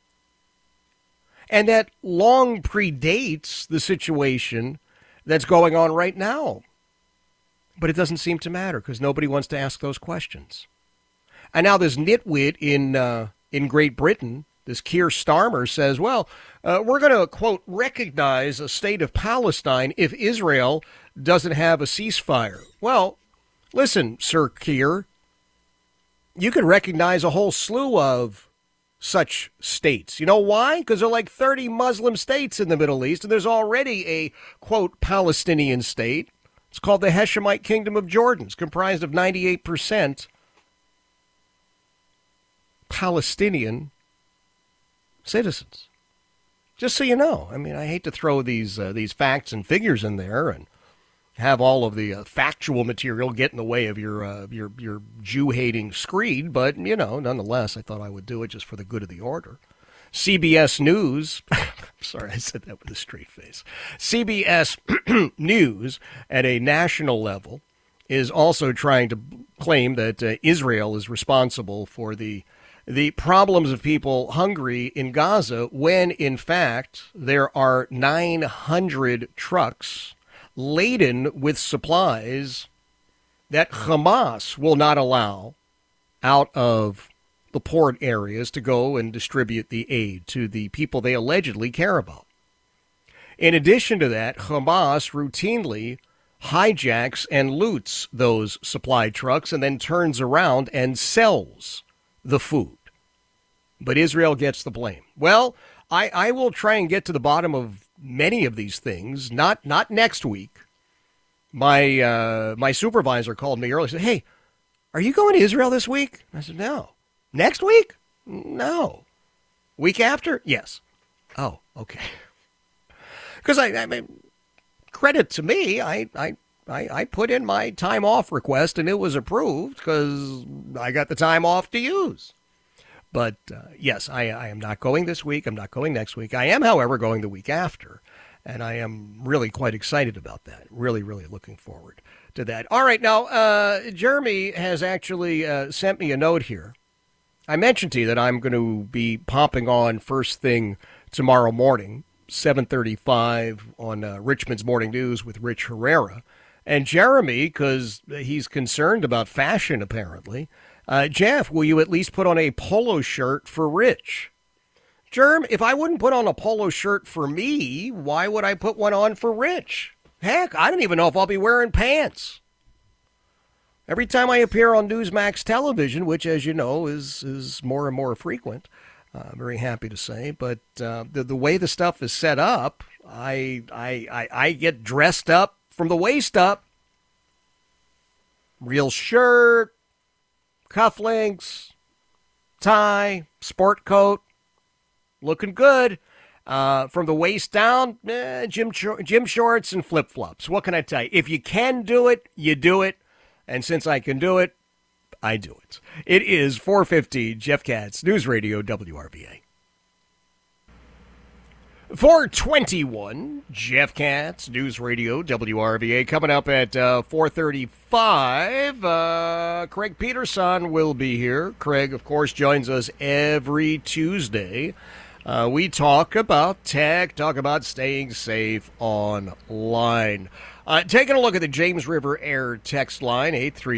And that long predates the situation that's going on right now. But it doesn't seem to matter because nobody wants to ask those questions. And now this nitwit in Great Britain, this Keir Starmer, says, well, we're going to, quote, recognize a state of Palestine if Israel doesn't have a ceasefire. Well, listen, Sir Keir, you can recognize a whole slew of such states. You know why? Because there are like 30 Muslim states in the Middle East, and there's already a, quote, Palestinian state. It's called the Hashemite Kingdom of Jordan. It's comprised of 98% Palestinian citizens. Just so you know. I mean, I hate to throw these facts and figures in there and have all of the factual material get in the way of your Jew-hating screed, but, you know, nonetheless, I thought I would do it just for the good of the order. CBS News, sorry, I said that with a straight face. CBS News at a national level is also trying to claim that Israel is responsible for the problems of people hungry in Gaza, when in fact there are 900 trucks laden with supplies that Hamas will not allow out of the port areas to go and distribute the aid to the people they allegedly care about. In addition to that, Hamas routinely hijacks and loots those supply trucks and then turns around and sells the food. But Israel gets the blame. Well, I will try and get to the bottom of many of these things, not next week. My supervisor called me earlier and said, "Hey, are you going to Israel this week?" I said, "No." "Next week?" "No." "Week after?" "Yes." "Oh, okay." Because I mean, credit to me, I put in my time off request and it was approved because I got the time off to use. But yes, I am not going this week. I'm not going next week. I am, however, going the week after. And I am really quite excited about that. Really, really looking forward to that. All right. Now, Jeremy has actually sent me a note here. I mentioned to you that I'm going to be popping on first thing tomorrow morning, 7:35 on Richmond's Morning News with Rich Herrera. And Jeremy, because he's concerned about fashion, apparently, Jeff, will you at least put on a polo shirt for Rich? Jerm, if I wouldn't put on a polo shirt for me, why would I put one on for Rich? Heck, I don't even know if I'll be wearing pants. Every time I appear on Newsmax television, which, as you know, is more and more frequent, I'm very happy to say, but the way the stuff is set up, I get dressed up from the waist up. Real shirt, cufflinks, tie, sport coat, looking good. From the waist down, gym shorts and flip-flops. What can I tell you? If you can do it, you do it. And since I can do it, I do it. It is 4:15, Jeff Katz, News Radio WRVA. 4:21, Jeff Katz, News Radio WRVA. Coming up at 4:35, Craig Peterson will be here. Craig, of course, joins us every Tuesday. We talk about tech, talk about staying safe online. Taking a look at the James River Air text line,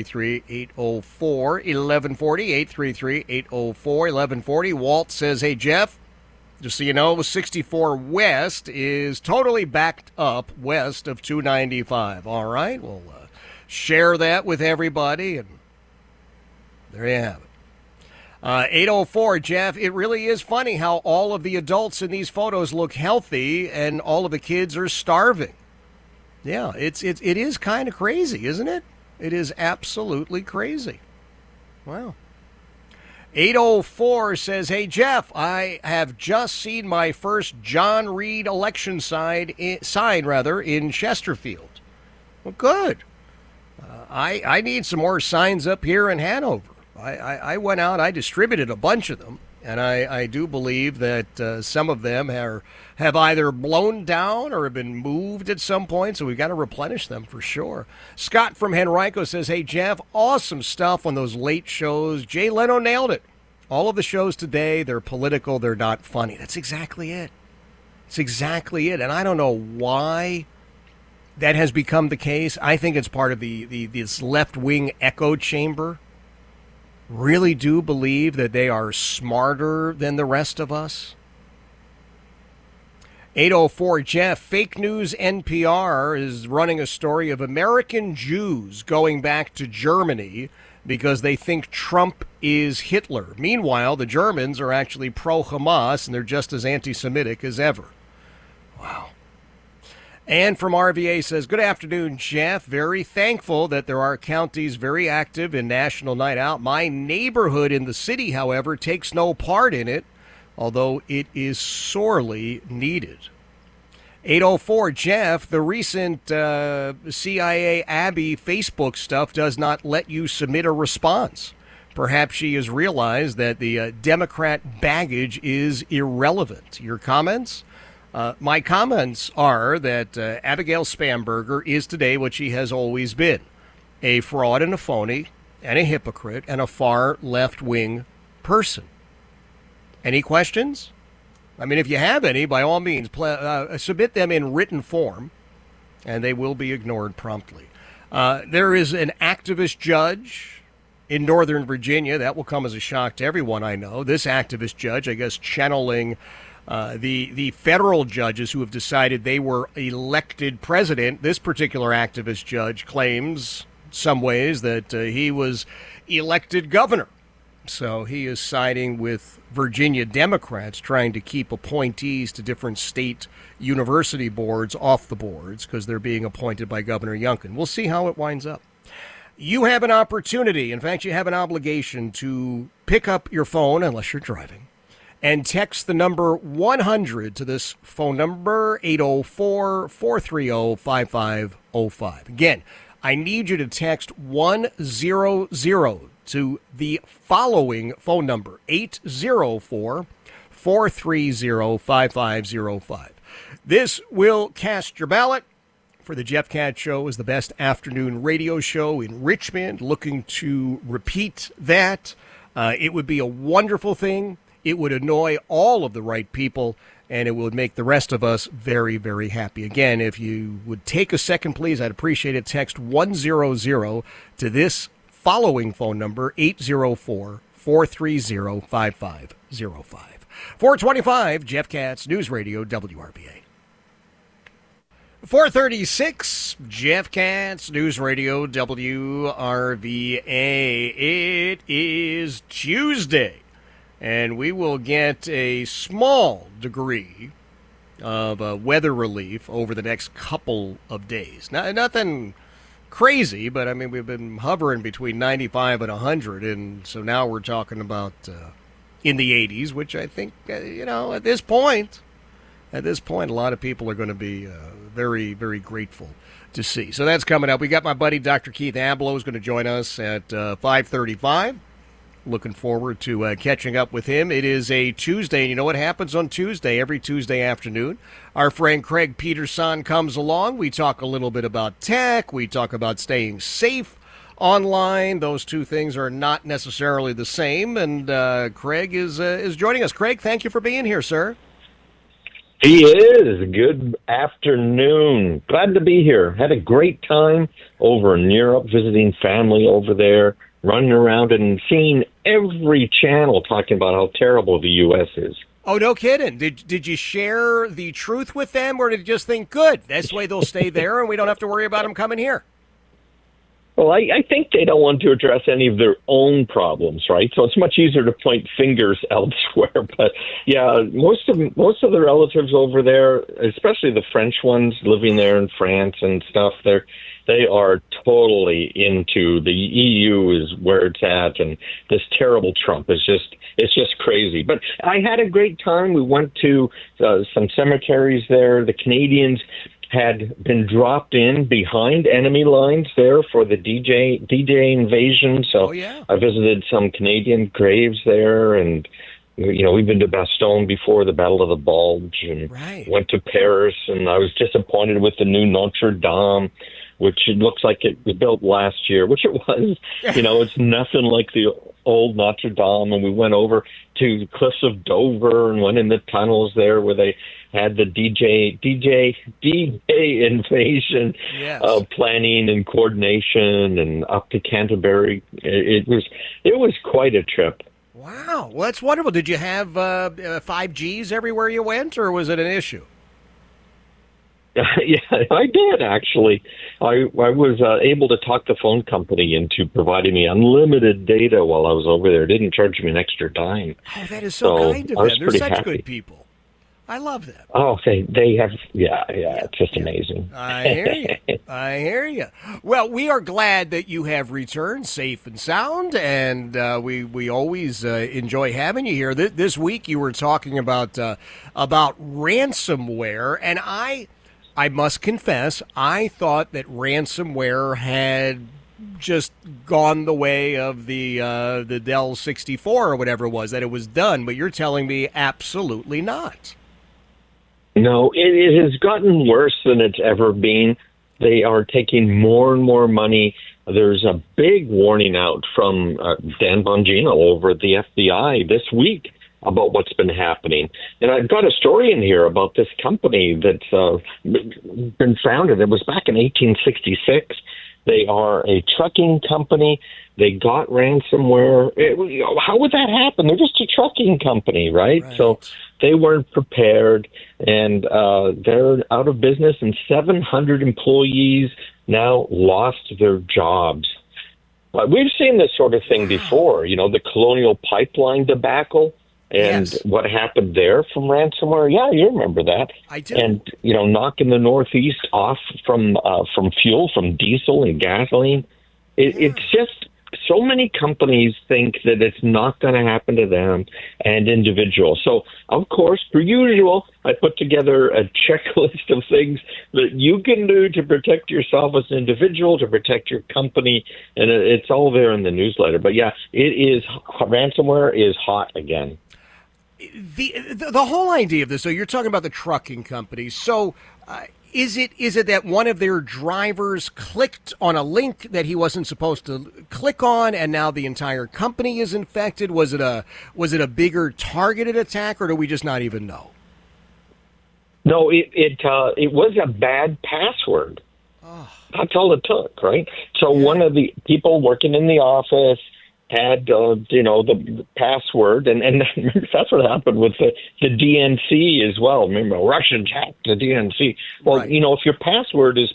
833-804-1140, 833-804-1140. Walt says, "Hey, Jeff, just so you know, 64 West is totally backed up west of 295. All right, we'll share that with everybody, and there you have it. 804, Jeff, it really is funny how all of the adults in these photos look healthy and all of the kids are starving. Yeah, it is kind of crazy, isn't it? It is absolutely crazy. Wow. 804 says, "Hey, Jeff, I have just seen my first John Reed election sign in Chesterfield." Well, good. I need some more signs up here in Hanover. I went out, I distributed a bunch of them, and I do believe that some of them have either blown down or have been moved at some point, so we've got to replenish them for sure. Scott from Henrico says, "Hey, Jeff, awesome stuff on those late shows. Jay Leno nailed it. All of the shows today, they're political, they're not funny." That's exactly it. It's exactly it, and I don't know why that has become the case. I think it's part of this left-wing echo chamber. Really do believe that they are smarter than the rest of us. 804, Jeff, fake news NPR is running a story of American Jews going back to Germany because they think Trump is Hitler. Meanwhile, the Germans are actually pro-Hamas, and they're just as anti-Semitic as ever. Wow. And from RVA says, "Good afternoon, Jeff. Very thankful that there are counties very active in National Night Out. My neighborhood in the city, however, takes no part in it, although it is sorely needed." 804, Jeff, the recent CIA Abby Facebook stuff does not let you submit a response. Perhaps she has realized that the Democrat baggage is irrelevant. Your comments? My comments are that Abigail Spamberger is today what she has always been, a fraud and a phony and a hypocrite and a far left-wing person. Any questions? I mean, if you have any, by all means, submit them in written form, and they will be ignored promptly. There is an activist judge in Northern Virginia. That will come as a shock to everyone, I know. This activist judge, I guess, channeling the federal judges who have decided they were elected president. This particular activist judge claims, some ways, that he was elected governor. So he is siding with Virginia Democrats trying to keep appointees to different state university boards off the boards because they're being appointed by Governor Youngkin. We'll see how it winds up. You have an opportunity, in fact, you have an obligation to pick up your phone, unless you're driving, and text the number 100 to this phone number, 804-430-5505. Again, I need you to text 100 to the following phone number, 804-430-5505. This will cast your ballot for the Jeff Katz Show as the best afternoon radio show in Richmond. Looking to repeat that. It would be a wonderful thing. It would annoy all of the right people, and it would make the rest of us very, very happy. Again, if you would take a second, please, I'd appreciate it. Text 100 to this following phone number, 804-430-5505. 425, Jeff Katz, News Radio, WRVA. 436, Jeff Katz, News Radio, WRVA. It is Tuesday, and we will get a small degree of weather relief over the next couple of days. Nothing crazy, but I mean, we've been hovering between 95 and 100, and so now we're talking about in the 80s, which I think, at this point, a lot of people are going to be very, very grateful to see. So that's coming up. We got my buddy Dr. Keith Ablow is going to join us at 5:35. Looking forward to catching up with him. It is a Tuesday, and you know what happens on Tuesday? Every Tuesday afternoon, our friend Craig Peterson comes along. We talk a little bit about tech. We talk about staying safe online. Those two things are not necessarily the same, and Craig is joining us. Craig, thank you for being here, sir. He is. Good afternoon. Glad to be here. Had a great time over in Europe, visiting family over there, running around and seeing every channel talking about how terrible the U.S. is. Oh, no kidding. Did you share the truth with them, or did you just think, good, that's the way they'll stay there and we don't have to worry about them coming here? Well, I think they don't want to address any of their own problems, right? So it's much easier to point fingers elsewhere. But yeah, most of the relatives over there, especially the French ones living there in France and stuff, they are totally into the EU is where it's at, and this terrible Trump is it's just crazy. But I had a great time. We went to some cemeteries there. The Canadians had been dropped in behind enemy lines there for the D-Day invasion. So I visited some Canadian graves there, and we've been to Bastogne before, the Battle of the Bulge, and went to Paris, and I was disappointed with the new Notre Dame, which it looks like it was built last year, which it was. It's nothing like the old Notre Dame. And we went over to the cliffs of Dover and went in the tunnels there where they had the D-Day invasion planning and coordination, and up to Canterbury. It was quite a trip. Wow. Well, that's wonderful. Did you have 5Gs everywhere you went, or was it an issue? Yeah, I did, actually. I was able to talk the phone company into providing me unlimited data while I was over there. It didn't charge me an extra dime. Oh, that is so kind of them. They're such happy. Good people. I love them. Oh, they have, it's just amazing. I hear you. Well, we are glad that you have returned safe and sound, and we always enjoy having you here. This week you were talking about ransomware, and I must confess, I thought that ransomware had just gone the way of the Dell 64 or whatever it was, that it was done, but you're telling me absolutely not. No, it has gotten worse than it's ever been. They are taking more and more money there's a big warning out from Dan Bongino over at the FBI this week about what's been happening. And I've got a story in here about this company that's been founded. It was back in 1866. They are a trucking company. They got ransomware. How would that happen? They're just a trucking company, right? So they weren't prepared, and they're out of business, and 700 employees now lost their jobs. We've seen this sort of thing before, the Colonial Pipeline debacle and what happened there from ransomware. Yeah, you remember that. I do. And, knocking the Northeast off from fuel, from diesel and gasoline. It's just so many companies think that it's not going to happen to them and individuals. So, of course, per usual, I put together a checklist of things that you can do to protect yourself as an individual, to protect your company, and it's all there in the newsletter. But yeah, ransomware is hot again. The whole idea of this, so you're talking about the trucking companies. So is it that one of their drivers clicked on a link that he wasn't supposed to click on, and now the entire company is infected? Was it a bigger targeted attack, or do we just not even know? No, it was a bad password. Oh. That's all it took, right? So one of the people working in the office had, the password, and that's what happened with the DNC as well. Remember, Russians hacked the DNC. Well, right. If your password is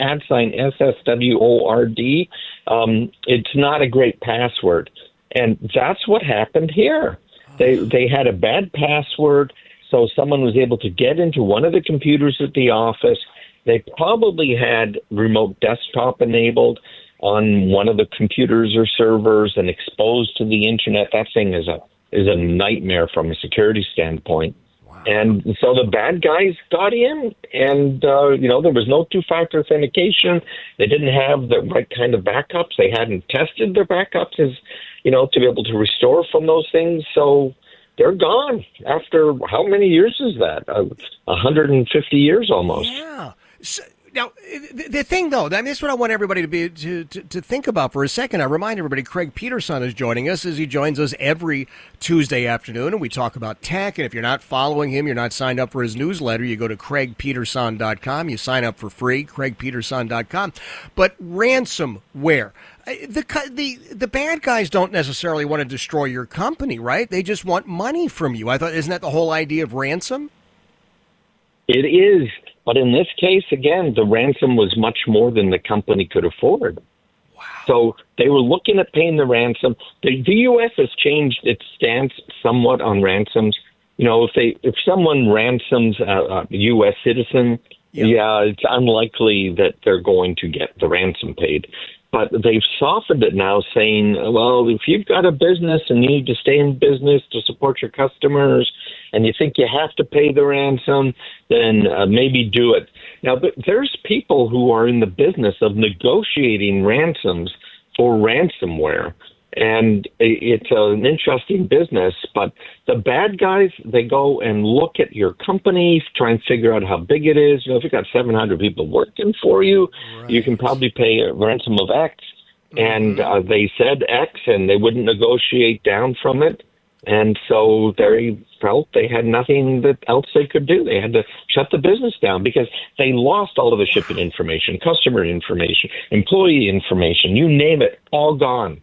@SSWORD, it's not a great password. And that's what happened here. They had a bad password, so someone was able to get into one of the computers at the office. They probably had remote desktop enabled on one of the computers or servers and exposed to the internet. That thing is a nightmare from a security standpoint. Wow. And so the bad guys got in, and there was no two-factor authentication. They didn't have the right kind of backups. They hadn't tested their backups to be able to restore from those things. So they're gone after how many years is that? 150 years almost. Yeah. So, now, the thing, though, this is what I want everybody to think about for a second. I remind everybody, Craig Peterson is joining us as he joins us every Tuesday afternoon, and we talk about tech. And if you're not following him, you're not signed up for his newsletter, you go to CraigPeterson.com. You sign up for free, CraigPeterson.com. But ransomware. The bad guys don't necessarily want to destroy your company, right? They just want money from you. I thought, isn't that the whole idea of ransom? It is. But in this case, again, the ransom was much more than the company could afford. Wow. So they were looking at paying the ransom. The U.S. has changed its stance somewhat on ransoms. If someone ransoms a U.S. citizen, it's unlikely that they're going to get the ransom paid. But they've softened it now, saying, well, if you've got a business and you need to stay in business to support your customers and you think you have to pay the ransom, then maybe do it. Now, but there's people who are in the business of negotiating ransoms for ransomware. And it's an interesting business, but the bad guys, they go and look at your company, try and figure out how big it is. If you've got 700 people working for you, right, you can probably pay a ransom of X. And they said X, and they wouldn't negotiate down from it. And so they felt they had nothing else they could do. They had to shut the business down because they lost all of the shipping information, customer information, employee information, you name it, all gone.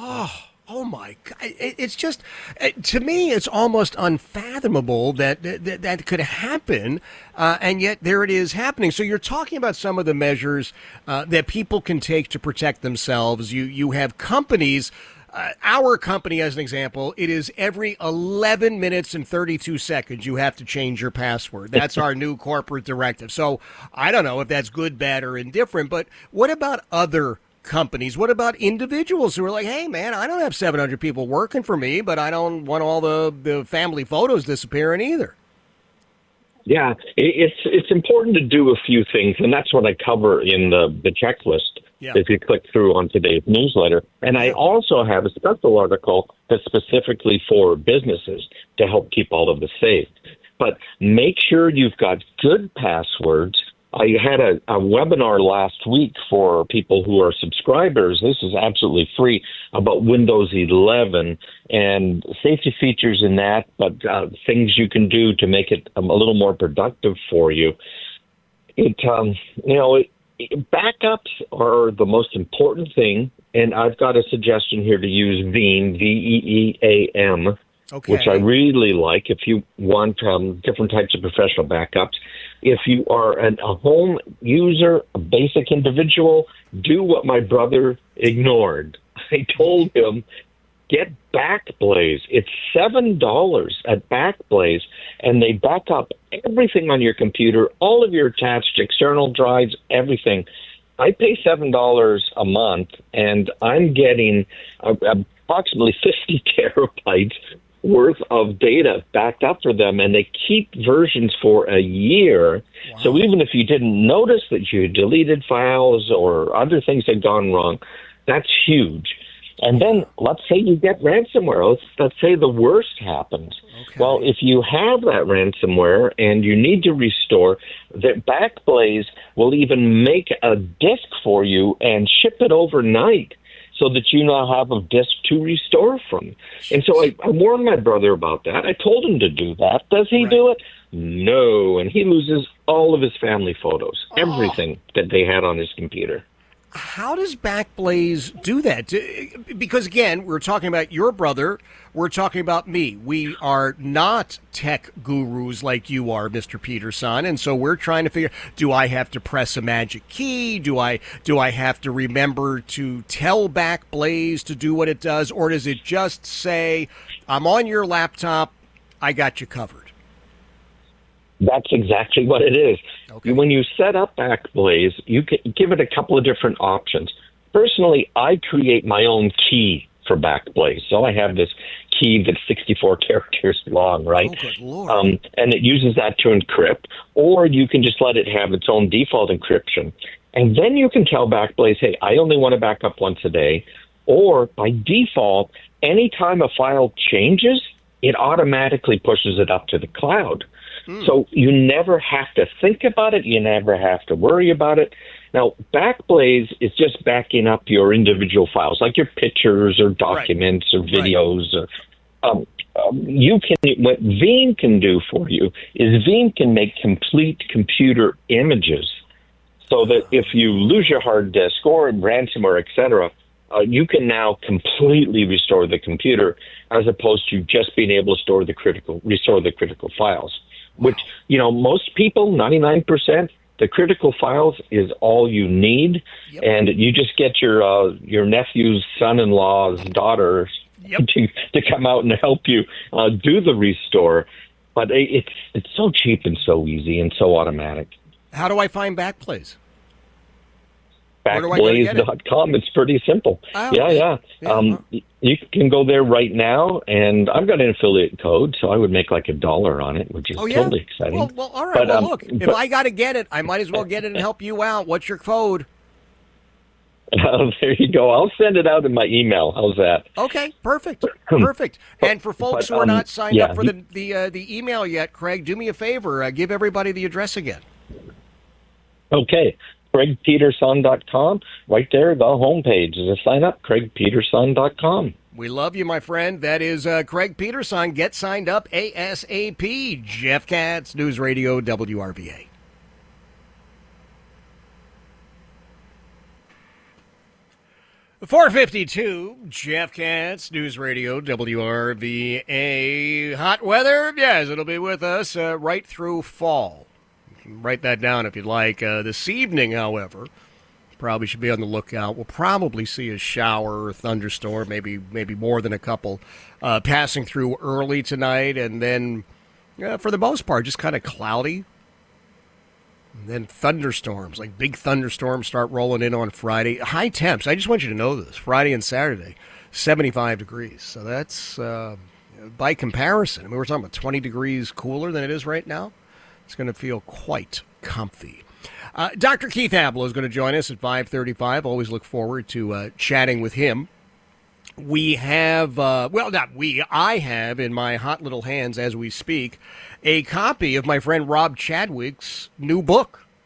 Oh my God. It's just, to me, it's almost unfathomable that could happen, and yet there it is happening. So you're talking about some of the measures that people can take to protect themselves. You have companies, our company as an example, it is every 11 minutes and 32 seconds you have to change your password. That's our new corporate directive. So I don't know if that's good, bad, or indifferent, but what about other companies? What about individuals who are like, hey, man, I don't have 700 people working for me, but I don't want all the family photos disappearing either. Yeah, it's important to do a few things, and that's what I cover in the checklist. Yeah. If you click through on today's newsletter. And I also have a special article that's specifically for businesses to help keep all of this safe. But make sure you've got good passwords. I had a webinar last week for people who are subscribers. This is absolutely free about Windows 11 and safety features in that, but things you can do to make it a little more productive for you. Backups are the most important thing, and I've got a suggestion here to use Veeam, VEEAM, which I really like if you want different types of professional backups. If you are a home user, a basic individual, do what my brother ignored. I told him, get Backblaze. It's $7 at Backblaze, and they back up everything on your computer, all of your attached external drives, everything. I pay $7 a month, and I'm getting approximately 50 terabytes worth of data backed up for them, and they keep versions for a year. Wow. So even if you didn't notice that you deleted files or other things had gone wrong, that's huge. And then let's say you get ransomware. Let's say the worst happens. Okay. Well, if you have that ransomware and you need to restore, that Backblaze will even make a disk for you and ship it overnight so that you now have a disk to restore from. And so I warned my brother about that. I told him to do that. Does he do it? No. And he loses all of his family photos, everything that they had on his computer. How does Backblaze do that? Because, again, we're talking about your brother. We're talking about me. We are not tech gurus like you are, Mr. Peterson. And so we're trying to figure, do I have to press a magic key? Do I have to remember to tell Backblaze to do what it does? Or does it just say, I'm on your laptop, I got you covered? That's exactly what it is. Okay. When you set up Backblaze, you can give it a couple of different options. Personally, I create my own key for Backblaze. So I have this key that's 64 characters long, right? Oh, good Lord. And it uses that to encrypt. Or you can just let it have its own default encryption. And then you can tell Backblaze, hey, I only want to back up once a day. Or by default, anytime a file changes, it automatically pushes it up to the cloud. So you never have to think about it. You never have to worry about it. Now, Backblaze is just backing up your individual files, like your pictures or documents or videos. Or, what Veeam can do for you is Veeam can make complete computer images so that if you lose your hard disk or ransomware, et cetera, you can now completely restore the computer as opposed to just being able to restore the critical files. Which, most people, 99%, the critical files is all you need. Yep. And you just get your nephew's son-in-law's daughter to come out and help you do the restore. But it's so cheap and so easy and so automatic. How do I find Backblaze? Backblaze.com. It's pretty simple. Oh, yeah. You can go there right now, and I've got an affiliate code, so I would make like $1 on it, which is totally exciting. Well, all right. But, look, if I got to get it, I might as well get it and help you out. What's your code? There you go. I'll send it out in my email. How's that? Okay, perfect. And for folks who are not signed up for the email yet, Craig, do me a favor. Give everybody the address again. Okay. CraigPeterson.com. Right there, the homepage is a sign up, CraigPeterson.com. We love you, my friend. That is Craig Peterson. Get signed up ASAP. Jeff Katz, News Radio WRVA. .452, Jeff Katz, News Radio WRVA. Hot weather, yes, it'll be with us right through fall. Write that down if you'd like. This evening, however, probably should be on the lookout. We'll probably see a shower or thunderstorm, maybe more than a couple, passing through early tonight, and then, for the most part, just kind of cloudy. And then thunderstorms, like big thunderstorms, start rolling in on Friday. High temps. I just want you to know this. Friday and Saturday, 75 degrees. So that's, by comparison, I mean, we're talking about 20 degrees cooler than it is right now. It's going to feel quite comfy. Dr. Keith Abloh is going to join us at 5:35. Always look forward to chatting with him. We have, I have in my hot little hands as we speak, a copy of my friend Rob Chadwick's new book,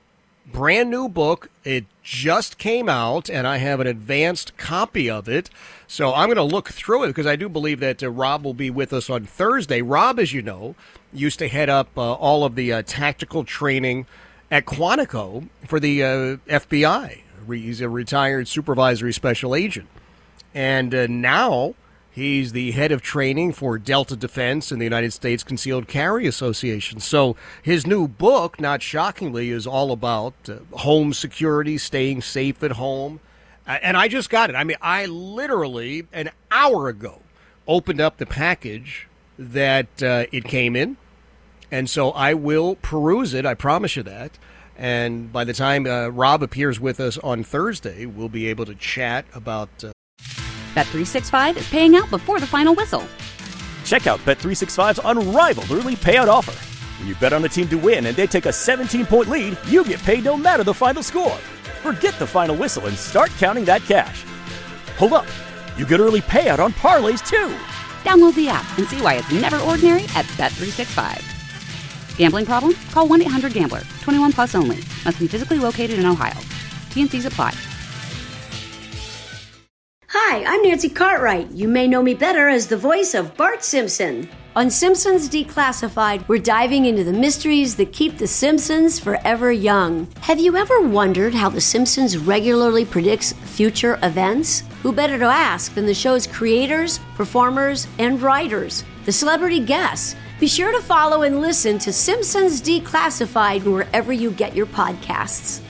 Brand new book. It just came out, and I have an advanced copy of it. So I'm going to look through it because I do believe that Rob will be with us on Thursday. Rob, as you know, used to head up all of the tactical training at Quantico for the FBI. He's a retired supervisory special agent. And now he's the head of training for Delta Defense and the United States Concealed Carry Association. So his new book, not shockingly, is all about home security, staying safe at home. And I just got it. I mean, I literally, an hour ago, opened up the package that it came in. And so I will peruse it, I promise you that. And by the time Rob appears with us on Thursday, we'll be able to chat about... Bet365 is paying out before the final whistle. Check out Bet365's unrivaled early payout offer. When you bet on a team to win and they take a 17-point lead, you get paid no matter the final score. Forget the final whistle and start counting that cash. Hold up. You get early payout on parlays, too. Download the app and see why it's never ordinary at Bet365. Gambling problem? Call 1-800-GAMBLER. 21 plus only. Must be physically located in Ohio. T&Cs apply. Hi, I'm Nancy Cartwright. You may know me better as the voice of Bart Simpson. On Simpsons Declassified, we're diving into the mysteries that keep the Simpsons forever young. Have you ever wondered how the Simpsons regularly predicts future events? Who better to ask than the show's creators, performers, and writers, the celebrity guests? Be sure to follow and listen to Simpsons Declassified wherever you get your podcasts.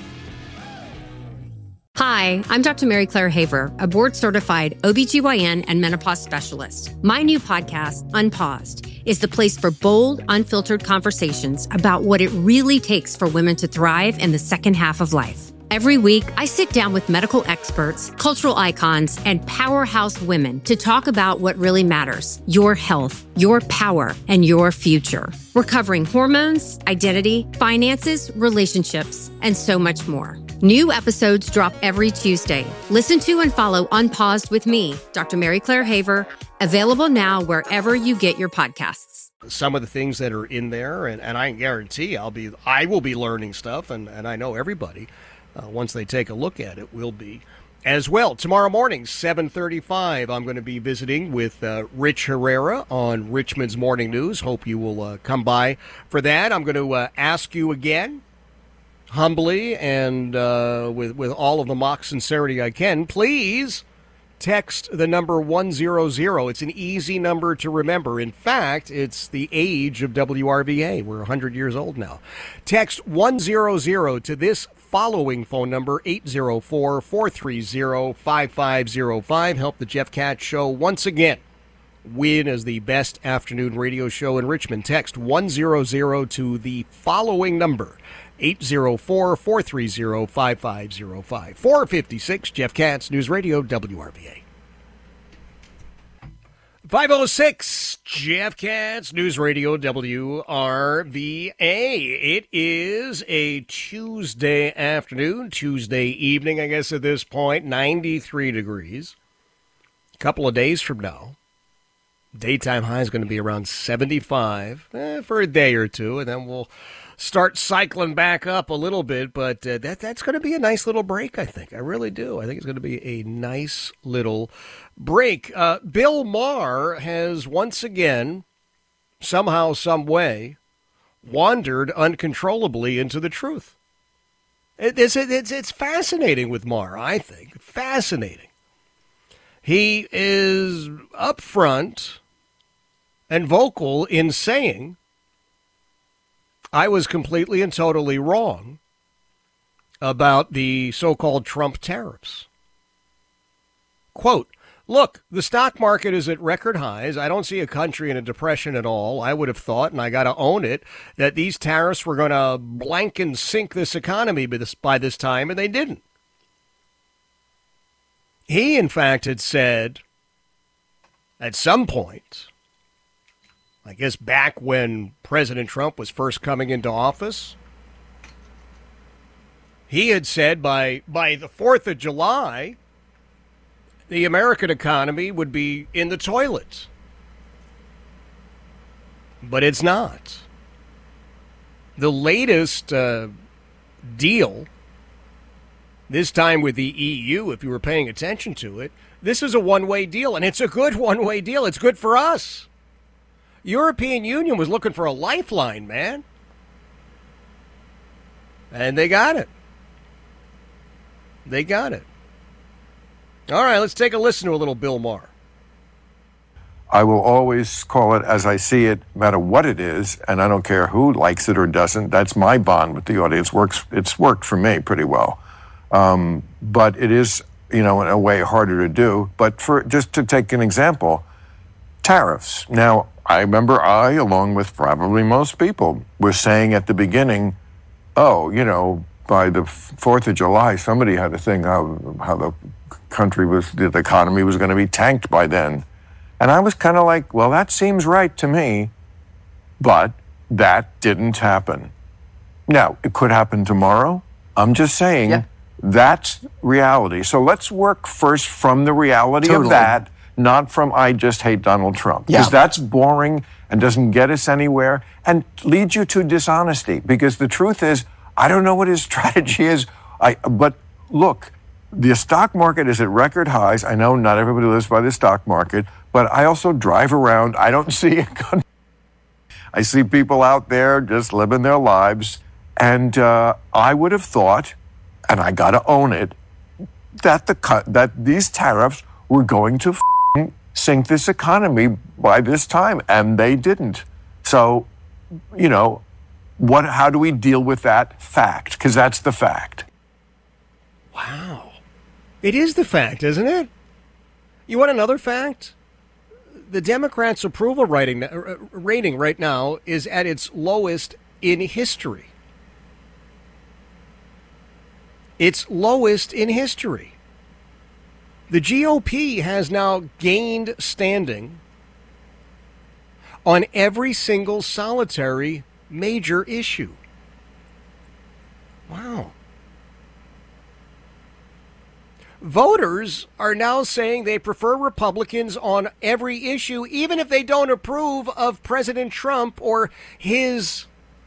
Hi, I'm Dr. Mary Claire Haver, a board-certified OBGYN and menopause specialist. My new podcast, Unpaused, is the place for bold, unfiltered conversations about what it really takes for women to thrive in the second half of life. Every week, I sit down with medical experts, cultural icons, and powerhouse women to talk about what really matters: your health, your power, and your future. We're covering hormones, identity, finances, relationships, and so much more. New episodes drop every Tuesday. Listen to and follow Unpaused with me, Dr. Mary Claire Haver, available now wherever you get your podcasts. Some of the things that are in there, and I guarantee I will be learning stuff, and I know everybody, once they take a look at it, will be as well. Tomorrow morning, 7:35, I'm going to be visiting with Rich Herrera on Richmond's Morning News. Hope you will come by for that. I'm going to ask you again, humbly and with all of the mock sincerity I can, please text the number 100. It's an easy number to remember. In fact, it's the age of WRVA. We're 100 years old now. Text 100 to this following phone number, 804-430-5505. Help the Jeff Katz Show once again win as the best afternoon radio show in Richmond. Text 100 to the following number, 804-430-5505. 456, Jeff Katz, News Radio, WRVA. 506, Jeff Katz, News Radio, WRVA. It is a Tuesday afternoon, Tuesday evening, I guess at this point, 93 degrees. A couple of days from now, daytime high is going to be around 75 for a day or two, and then we'll start cycling back up a little bit, but that's going to be a nice little break, I think. I really do. I think it's going to be a nice little break. Bill Maher has once again, somehow, some way, wandered uncontrollably into the truth. It's fascinating with Maher, I think. Fascinating. He is upfront and vocal in saying, I was completely and totally wrong about the so-called Trump tariffs. Quote, look, the stock market is at record highs. I don't see a country in a depression at all. I would have thought, and I got to own it, that these tariffs were going to blank and sink this economy by this time, and they didn't. He, in fact, had said at some point, I guess back when President Trump was first coming into office, he had said by the 4th of July, the American economy would be in the toilet. But it's not. The latest deal. This time with the EU, if you were paying attention to it, this is a one-way deal, and it's a good one-way deal. It's good for us. European Union was looking for a lifeline, man. And they got it. They got it. All right, let's take a listen to a little Bill Maher. I will always call it as I see it, no matter what it is, and I don't care who likes it or doesn't. That's my bond with the audience. It's worked for me pretty well. But it is, in a way harder to do. But for just to take an example, tariffs. Now, I remember along with probably most people, were saying at the beginning, by the 4th of July, somebody had to think how the country the economy was going to be tanked by then. And I was kind of like, well, that seems right to me, but that didn't happen. Now, it could happen tomorrow. I'm just saying that's reality. So let's work first from the reality of that, not from I just hate Donald Trump. Because that's boring and doesn't get us anywhere and leads you to dishonesty. Because the truth is, I don't know what his strategy is. But look, the stock market is at record highs. I know not everybody lives by the stock market, but I also drive around. I don't see I see people out there just living their lives. And I would have thought, and I got to own it, that these tariffs were going to sink this economy by this time, and they didn't. So, how do we deal with that fact? Because that's the fact. Wow. It is the fact, isn't it? You want another fact? The Democrats' approval rating right now is at its lowest in history. Its lowest in history. The GOP has now gained standing on every single solitary major issue. Wow. Voters are now saying they prefer Republicans on every issue, even if they don't approve of President Trump or his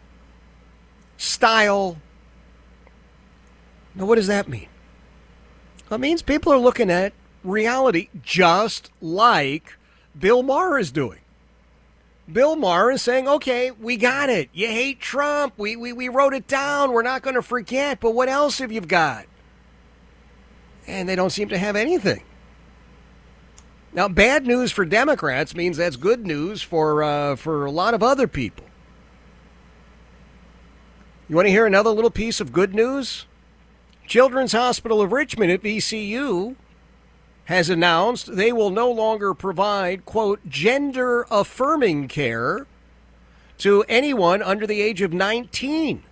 style. Now, what does that mean? That means people are looking at reality just like Bill Maher is doing. Bill Maher is saying, okay, we got it. You hate Trump. We wrote it down. We're not going to forget. But what else have you got? And they don't seem to have anything. Now, bad news for Democrats means that's good news for a lot of other people. You want to hear another little piece of good news? Children's Hospital of Richmond at VCU has announced they will no longer provide, quote, gender-affirming care to anyone under the age of 19.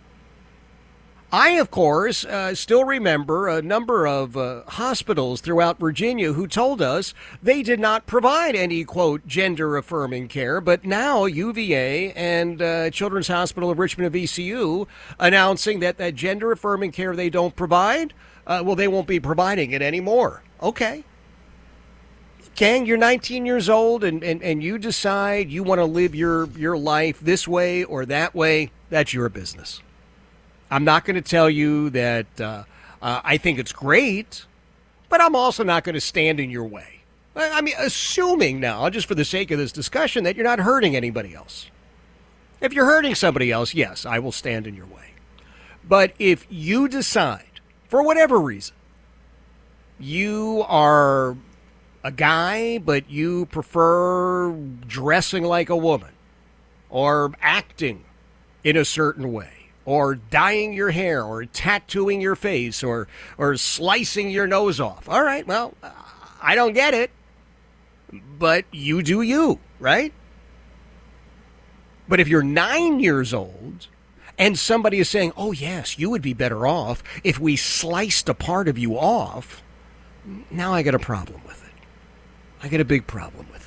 I, of course, still remember a number of hospitals throughout Virginia who told us they did not provide any, quote, gender-affirming care. But now UVA and Children's Hospital of Richmond at VCU announcing that gender-affirming care they don't provide, they won't be providing it anymore. Okay. Gang, you're 19 years old and you decide you want to live your life this way or that way. That's your business. I'm not going to tell you that I think it's great, but I'm also not going to stand in your way. I mean, assuming now, just for the sake of this discussion, that you're not hurting anybody else. If you're hurting somebody else, yes, I will stand in your way. But if you decide, for whatever reason, you are a guy, but you prefer dressing like a woman or acting in a certain way, or dyeing your hair, or tattooing your face, or slicing your nose off. All right, well, I don't get it, but you do you, right? But if you're 9 years old and somebody is saying, oh, yes, you would be better off if we sliced a part of you off, now I got a problem with it. I got a big problem with it.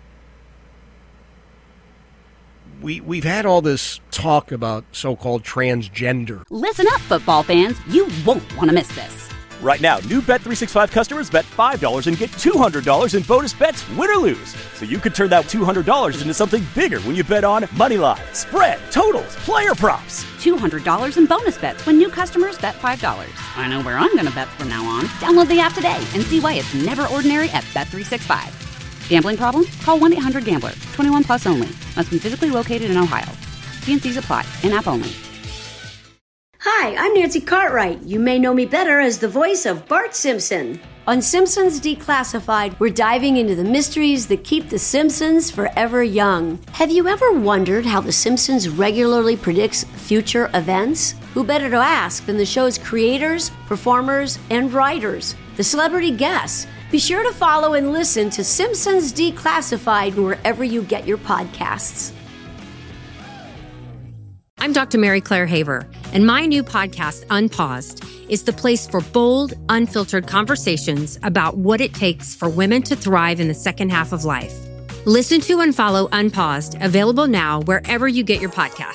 We've had all this talk about so-called transgender. Listen up, football fans. You won't want to miss this. Right now, new Bet365 customers bet $5 and get $200 in bonus bets, win or lose. So you could turn that $200 into something bigger when you bet on Moneyline, spread, totals, player props. $200 in bonus bets when new customers bet $5. I know where I'm going to bet from now on. Download the app today and see why it's never ordinary at Bet365. Gambling problem? Call 1-800-GAMBLER. 21 plus only. Must be physically located in Ohio. T&Cs apply. In-app only. Hi, I'm Nancy Cartwright. You may know me better as the voice of Bart Simpson. On Simpsons Declassified, we're diving into the mysteries that keep the Simpsons forever young. Have you ever wondered how the Simpsons regularly predicts future events? Who better to ask than the show's creators, performers, and writers, the celebrity guests? Be sure to follow and listen to Simpsons Declassified wherever you get your podcasts. I'm Dr. Mary Claire Haver, and my new podcast, Unpaused, is the place for bold, unfiltered conversations about what it takes for women to thrive in the second half of life. Listen to and follow Unpaused, available now wherever you get your podcasts.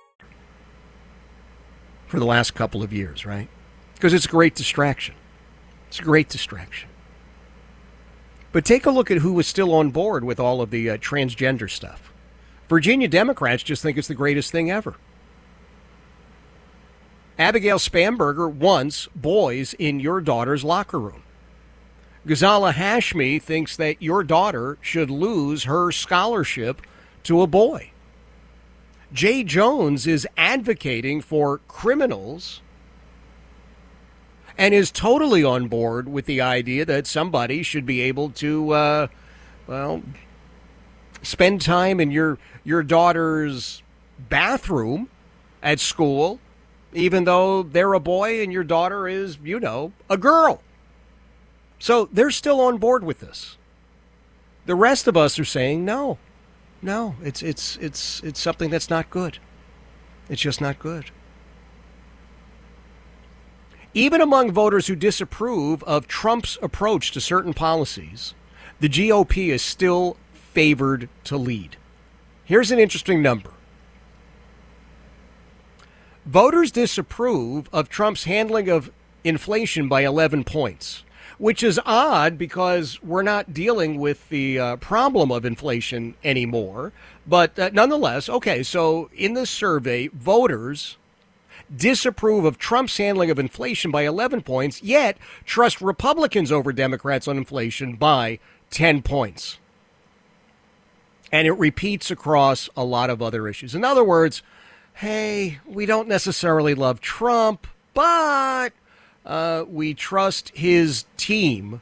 For the last couple of years, right? Because it's a great distraction. It's a great distraction. But take a look at who was still on board with all of the transgender stuff. Virginia Democrats just think it's the greatest thing ever. Abigail Spanberger wants boys in your daughter's locker room. Ghazala Hashmi thinks that your daughter should lose her scholarship to a boy. Jay Jones is advocating for criminals and is totally on board with the idea that somebody should be able to, spend time in your daughter's bathroom at school, even though they're a boy and your daughter is, a girl. So they're still on board with this. The rest of us are saying no, it's something that's not good. It's just not good. Even among voters who disapprove of Trump's approach to certain policies, the GOP is still favored to lead. Here's an interesting number. Voters disapprove of Trump's handling of inflation by 11 points, which is odd because we're not dealing with the problem of inflation anymore. But nonetheless, okay, so in this survey, voters disapprove of Trump's handling of inflation by 11 points, yet trust Republicans over Democrats on inflation by 10 points. And it repeats across a lot of other issues. In other words, hey, we don't necessarily love Trump, but we trust his team.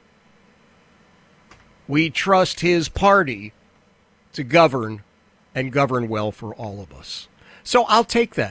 We trust his party to govern and govern well for all of us. So I'll take that.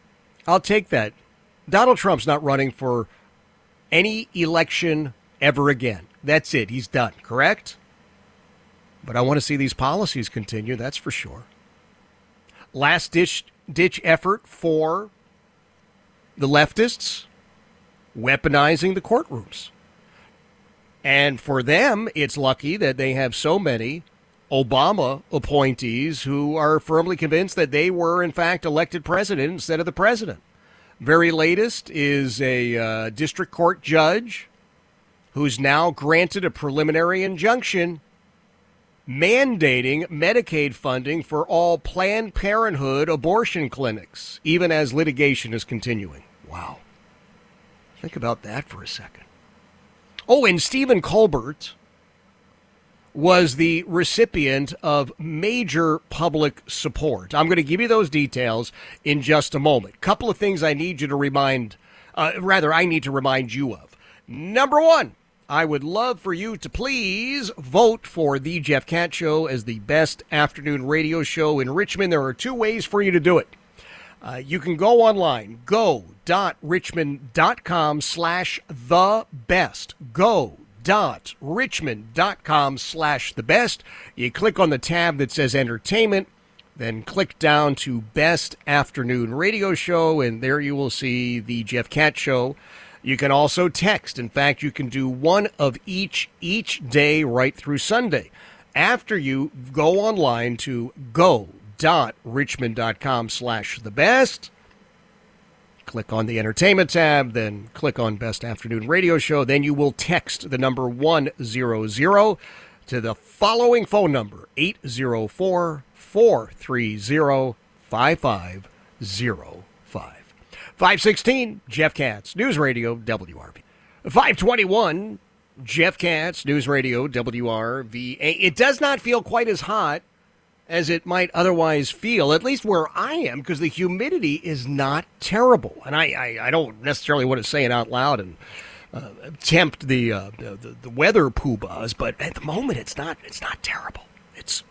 Donald Trump's not running for any election ever again. That's it. He's done, correct? But I want to see these policies continue, that's for sure. Last-ditch effort for the leftists, weaponizing the courtrooms. And for them, it's lucky that they have so many Obama appointees who are firmly convinced that they were, in fact, elected president instead of the president. Very latest is a district court judge who's now granted a preliminary injunction mandating Medicaid funding for all Planned Parenthood abortion clinics, even as litigation is continuing. Wow. Think about that for a second. Oh, and Stephen Colbert was the recipient of major public support. I'm going to give you those details in just a moment. Couple of things I need you to I need to remind you of. Number one, I would love for you to please vote for The Jeff Katz Show as the best afternoon radio show in Richmond. There are two ways for you to do it. You can go online, go.richmond.com/thebest. Go.richmond.com/thebest. You click on the tab that says entertainment, then click down to best afternoon radio show, and there you will see The Jeff Katz Show. You can also text. In fact, you can do one of each day right through Sunday. After you go online to go.richmond.com/thebest, Click on the entertainment tab, then click on Best Afternoon Radio Show. Then you will text the number 100 to the following phone number, 804-430-5505. 516, Jeff Katz, News Radio, WRV. 521, Jeff Katz, News Radio, WRVA. It does not feel quite as hot as it might otherwise feel, at least where I am, because the humidity is not terrible. And I don't necessarily want to say it out loud and tempt the weather poobahs, but at the moment it's not terrible. It's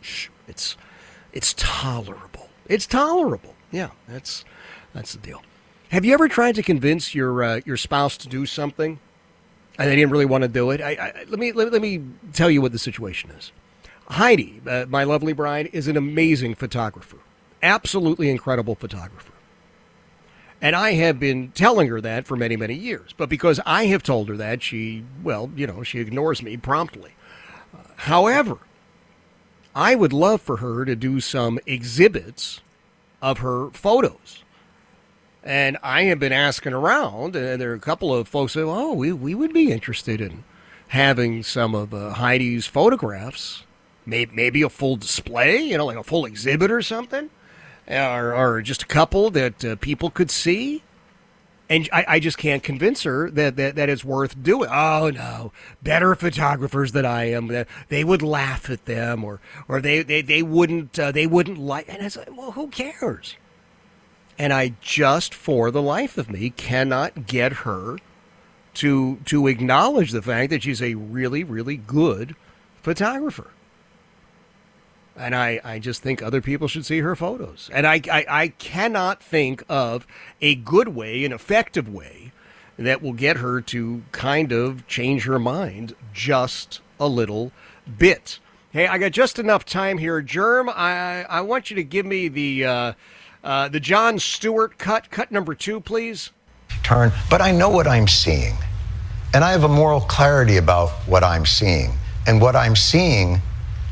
tolerable. It's tolerable. Yeah, that's the deal. Have you ever tried to convince your spouse to do something and they didn't really want to do it? Let me tell you what the situation is. Heidi, my lovely bride, is an amazing photographer. Absolutely incredible photographer. And I have been telling her that for many, many years. But because I have told her that, she ignores me promptly. However, I would love for her to do some exhibits of her photos. And I have been asking around, and there are a couple of folks that, we would be interested in having some of Heidi's photographs. Maybe a full display, like a full exhibit or something, or just a couple that people could see. And I just can't convince her that it's worth doing. Oh no, better photographers than I am. They would laugh at them, or they wouldn't like. And it's like, well, who cares? And I just, for the life of me, cannot get her to acknowledge the fact that she's a really, really good photographer. And I just think other people should see her photos. And I cannot think of a good way, an effective way, that will get her to kind of change her mind just a little bit. Hey, I got just enough time here. Germ, I want you to give me the Jon Stewart cut number 2, please. But I know what I'm seeing. And I have a moral clarity about what I'm seeing. And what I'm seeing,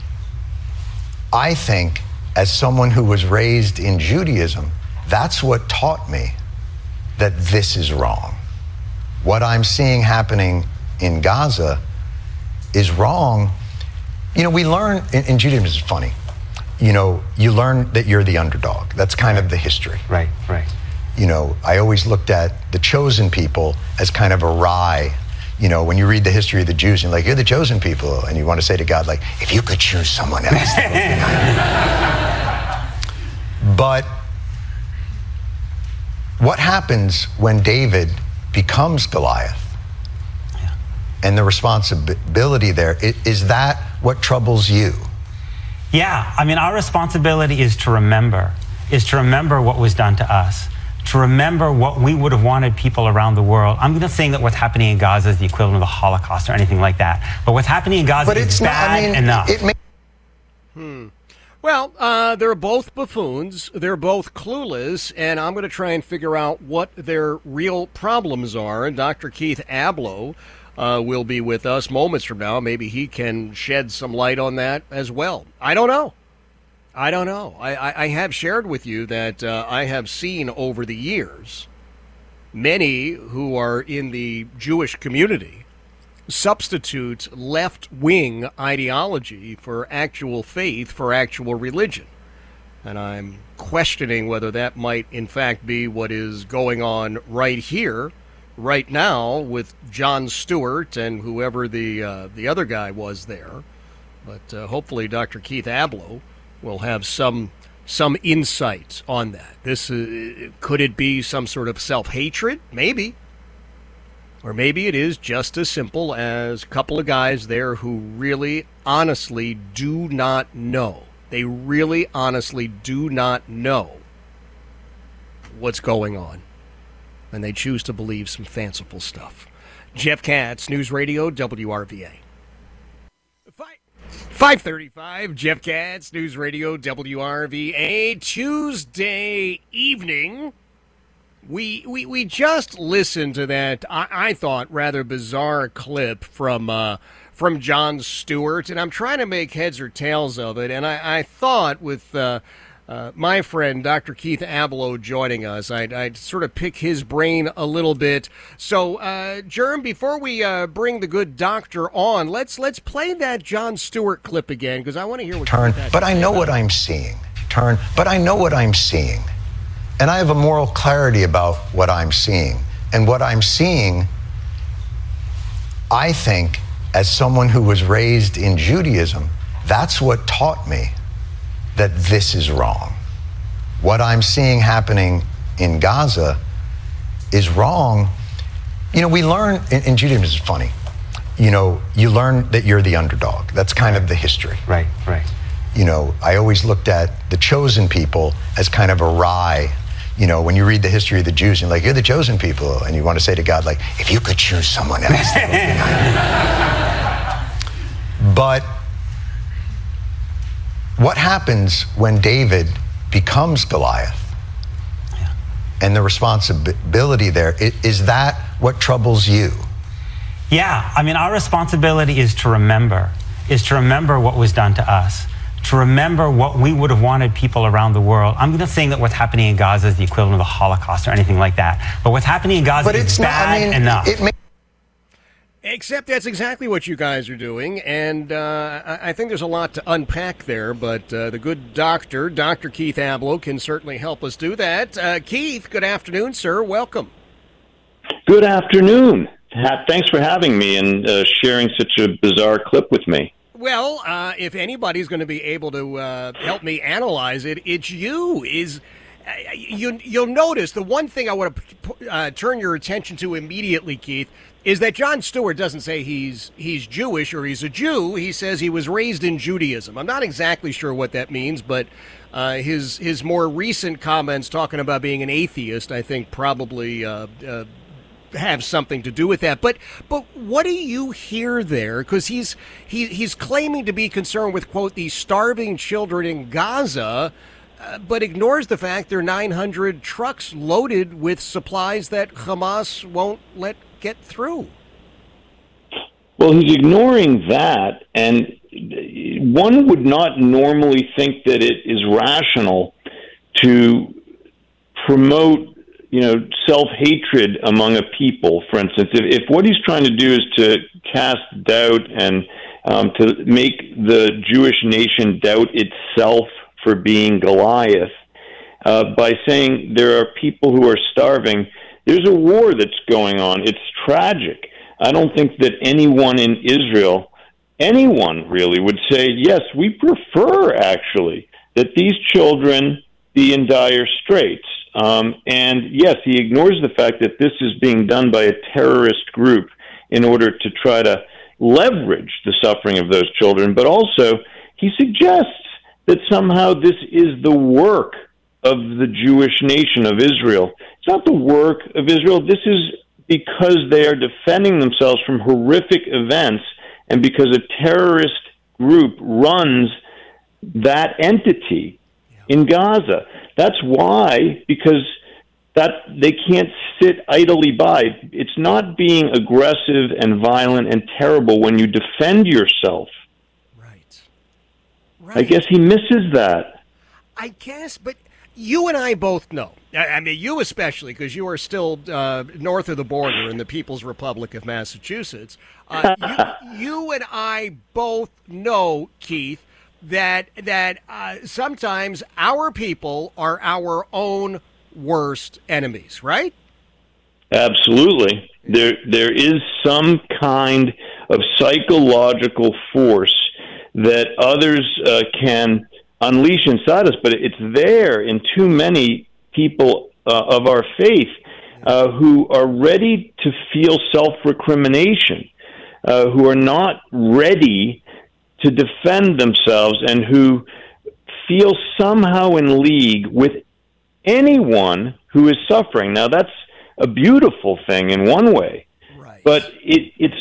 I think, as someone who was raised in Judaism, that's what taught me that this is wrong. What I'm seeing happening in Gaza is wrong. We learn, in Judaism, it's funny, you learn that you're the underdog. That's kind of the history. Right. I always looked at the chosen people as kind of a wry. When you read the history of the Jews, and you're the chosen people, and you want to say to God, if you could choose someone else. But what happens when David becomes Goliath? Yeah. And the responsibility there, is that what troubles you? Yeah, our responsibility is to remember what was done to us. To remember what we would have wanted people around the world. I'm not saying that what's happening in Gaza is the equivalent of the Holocaust or anything like that. But what's happening in Gaza is bad enough. Well, they're both buffoons. They're both clueless. And I'm going to try and figure out what their real problems are. And Dr. Keith Abloh will be with us moments from now. Maybe he can shed some light on that as well. I don't know. I have shared with you that I have seen over the years many who are in the Jewish community substitute left-wing ideology for actual faith, for actual religion. And I'm questioning whether that might, in fact, be what is going on right here, right now, with Jon Stewart and whoever the other guy was there. But hopefully Dr. Keith Abloh will have some insight on that. This could it be some sort of self-hatred? Maybe. Or maybe it is just as simple as a couple of guys there who really honestly do not know. They really honestly do not know what's going on. And they choose to believe some fanciful stuff. Jeff Katz, News Radio, WRVA. 5:35, Jeff Katz, News Radio, WRVA, Tuesday evening. We just listened to that, I thought, rather bizarre clip from Jon Stewart, and I'm trying to make heads or tails of it, and I thought with my friend, Dr. Keith Ablow, joining us. I'd sort of pick his brain a little bit. So, Germ, before we bring the good doctor on, let's play that Jon Stewart clip again, because I want to hear what Turn, but I know what I'm seeing. Turn, but I know what I'm seeing. And I have a moral clarity about what I'm seeing. And what I'm seeing, I think, as someone who was raised in Judaism, that's what taught me that this is wrong. What I'm seeing happening in Gaza is wrong. You know, we learn, in Judaism, it's funny, you know, you learn that you're the underdog. That's kind of the history. Right. You know, I always looked at the chosen people as kind of a wry. You know, when you read the history of the Jews, you're like, you're the chosen people. And you want to say to God, like, if you could choose someone else, that would be nice. But what happens when David becomes Goliath? Yeah. And the responsibility there, is that what troubles you? Yeah, I mean, our responsibility is to remember what was done to us, to remember what we would have wanted people around the world. I'm not saying that what's happening in Gaza is the equivalent of the Holocaust or anything like that, but what's happening in Gaza is bad enough. Except that's exactly what you guys are doing, and I think there's a lot to unpack there, but the good doctor, Dr. Keith Ablow, can certainly help us do that. Keith, good afternoon, sir. Welcome. Good afternoon. Thanks for having me and sharing such a bizarre clip with me. Well, if anybody's going to be able to help me analyze it, it's you. You'll notice the one thing I want to turn your attention to immediately, Keith, is that Jon Stewart doesn't say he's Jewish or he's a Jew. He says he was raised in Judaism. I'm not exactly sure what that means, but his more recent comments talking about being an atheist, I think, probably have something to do with that. But what do you hear there? Because he's claiming to be concerned with, quote, the starving children in Gaza, but ignores the fact there are 900 trucks loaded with supplies that Hamas won't let get through. Well, he's ignoring that, and one would not normally think that it is rational to promote, self-hatred among a people. For instance, if what he's trying to do is to cast doubt and to make the Jewish nation doubt itself for being Goliath, by saying there are people who are starving, there's a war that's going on. It's tragic. I don't think that anyone in Israel, anyone really, would say, yes, we prefer, actually, that these children be in dire straits. And yes, he ignores the fact that this is being done by a terrorist group in order to try to leverage the suffering of those children. But also, he suggests that somehow this is the work of the Jewish nation of Israel. It's not the work of Israel. This is because they are defending themselves from horrific events and because a terrorist group runs that entity in Gaza. That's why, because that they can't sit idly by. It's not being aggressive and violent and terrible when you defend yourself. Right. I guess he misses that. I guess, but you and I both know. I mean, you especially, because you are still north of the border in the People's Republic of Massachusetts. You and I both know, Keith, that sometimes our people are our own worst enemies, right? Absolutely. There is some kind of psychological force that others can unleash inside us, but it's there in too many people of our faith who are ready to feel self-recrimination, who are not ready to defend themselves, and who feel somehow in league with anyone who is suffering. Now, that's a beautiful thing in one way, right, but it is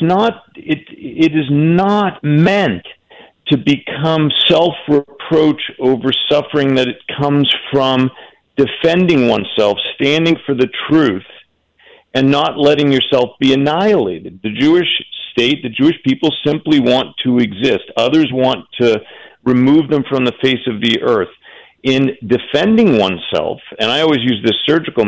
not meant to become self-reproach over suffering that it comes from defending oneself, standing for the truth, and not letting yourself be annihilated. The Jewish state, the Jewish people simply want to exist. Others want to remove them from the face of the earth. in defending oneself, and I always use this surgical,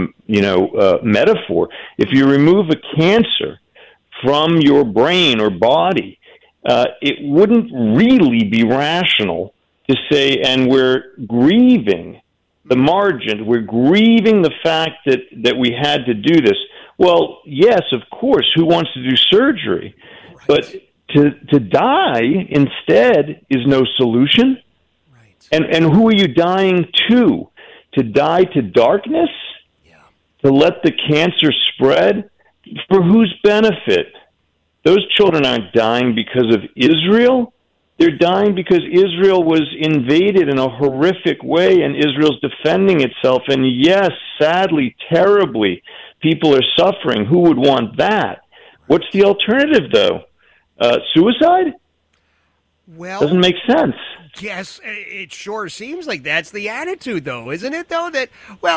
metaphor. If you remove a cancer from your brain or body, it wouldn't really be rational to say, and we're grieving the margin, we're grieving the fact that we had to do this. Well, yes, of course, who wants to do surgery? Right. But to die instead is no solution. And who are you dying to? To die to darkness? Yeah. To let the cancer spread? For whose benefit? Those children aren't dying because of Israel. They're dying because Israel was invaded in a horrific way, and Israel's defending itself. And yes, sadly, terribly, people are suffering. Who would want that? What's the alternative, though? Suicide? Well, doesn't make sense. Yes, it sure seems like that's the attitude, though, isn't it? Though that, well,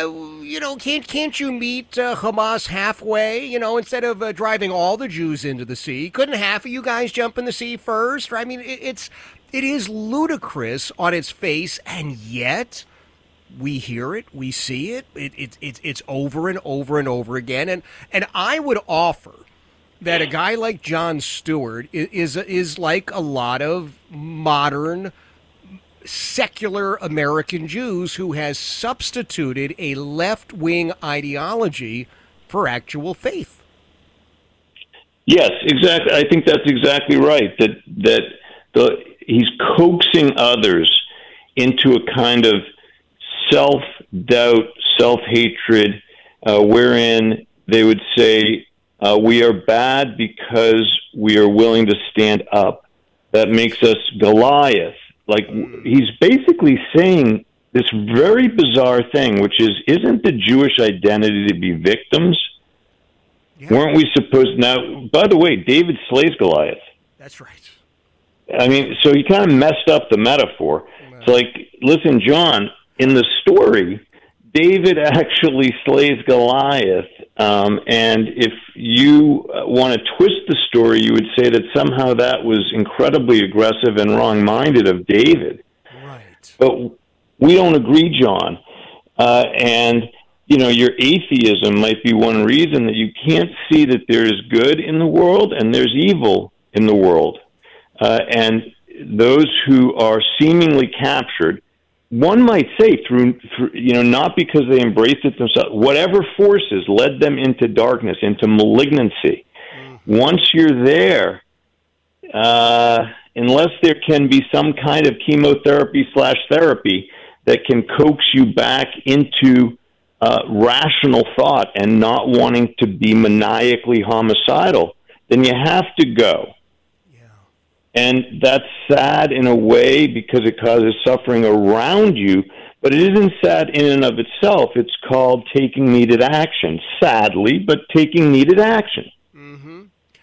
can't you meet Hamas halfway? Instead of driving all the Jews into the sea, couldn't half of you guys jump in the sea first? I mean, it is ludicrous on its face, and yet we hear it, we see it. It's over and over and over again, and I would offer that a guy like Jon Stewart is like a lot of modern secular American Jews who has substituted a left-wing ideology for actual faith. Yes, exactly. I think that's exactly right. He's coaxing others into a kind of self-doubt, self-hatred, wherein they would say, we are bad because we are willing to stand up. That makes us Goliath. Like, he's basically saying this very bizarre thing, which is, isn't the Jewish identity to be victims? Yeah. Weren't we supposed... Now, by the way, David slays Goliath. That's right. I mean, so he kind of messed up the metaphor. Wow. It's like, listen, John, in the story, David actually slays Goliath, and if you want to twist the story, you would say that somehow that was incredibly aggressive and wrong-minded of David. Right. But we don't agree, John. And, your atheism might be one reason that you can't see that there is good in the world and there's evil in the world. And those who are seemingly captured, one might say through not because they embraced it themselves, whatever forces led them into darkness, into malignancy. Once you're there, unless there can be some kind of chemotherapy/therapy that can coax you back into rational thought and not wanting to be maniacally homicidal, then you have to go. And that's sad in a way because it causes suffering around you, but it isn't sad in and of itself. It's called taking needed action, sadly, but taking needed action. Mm-hmm.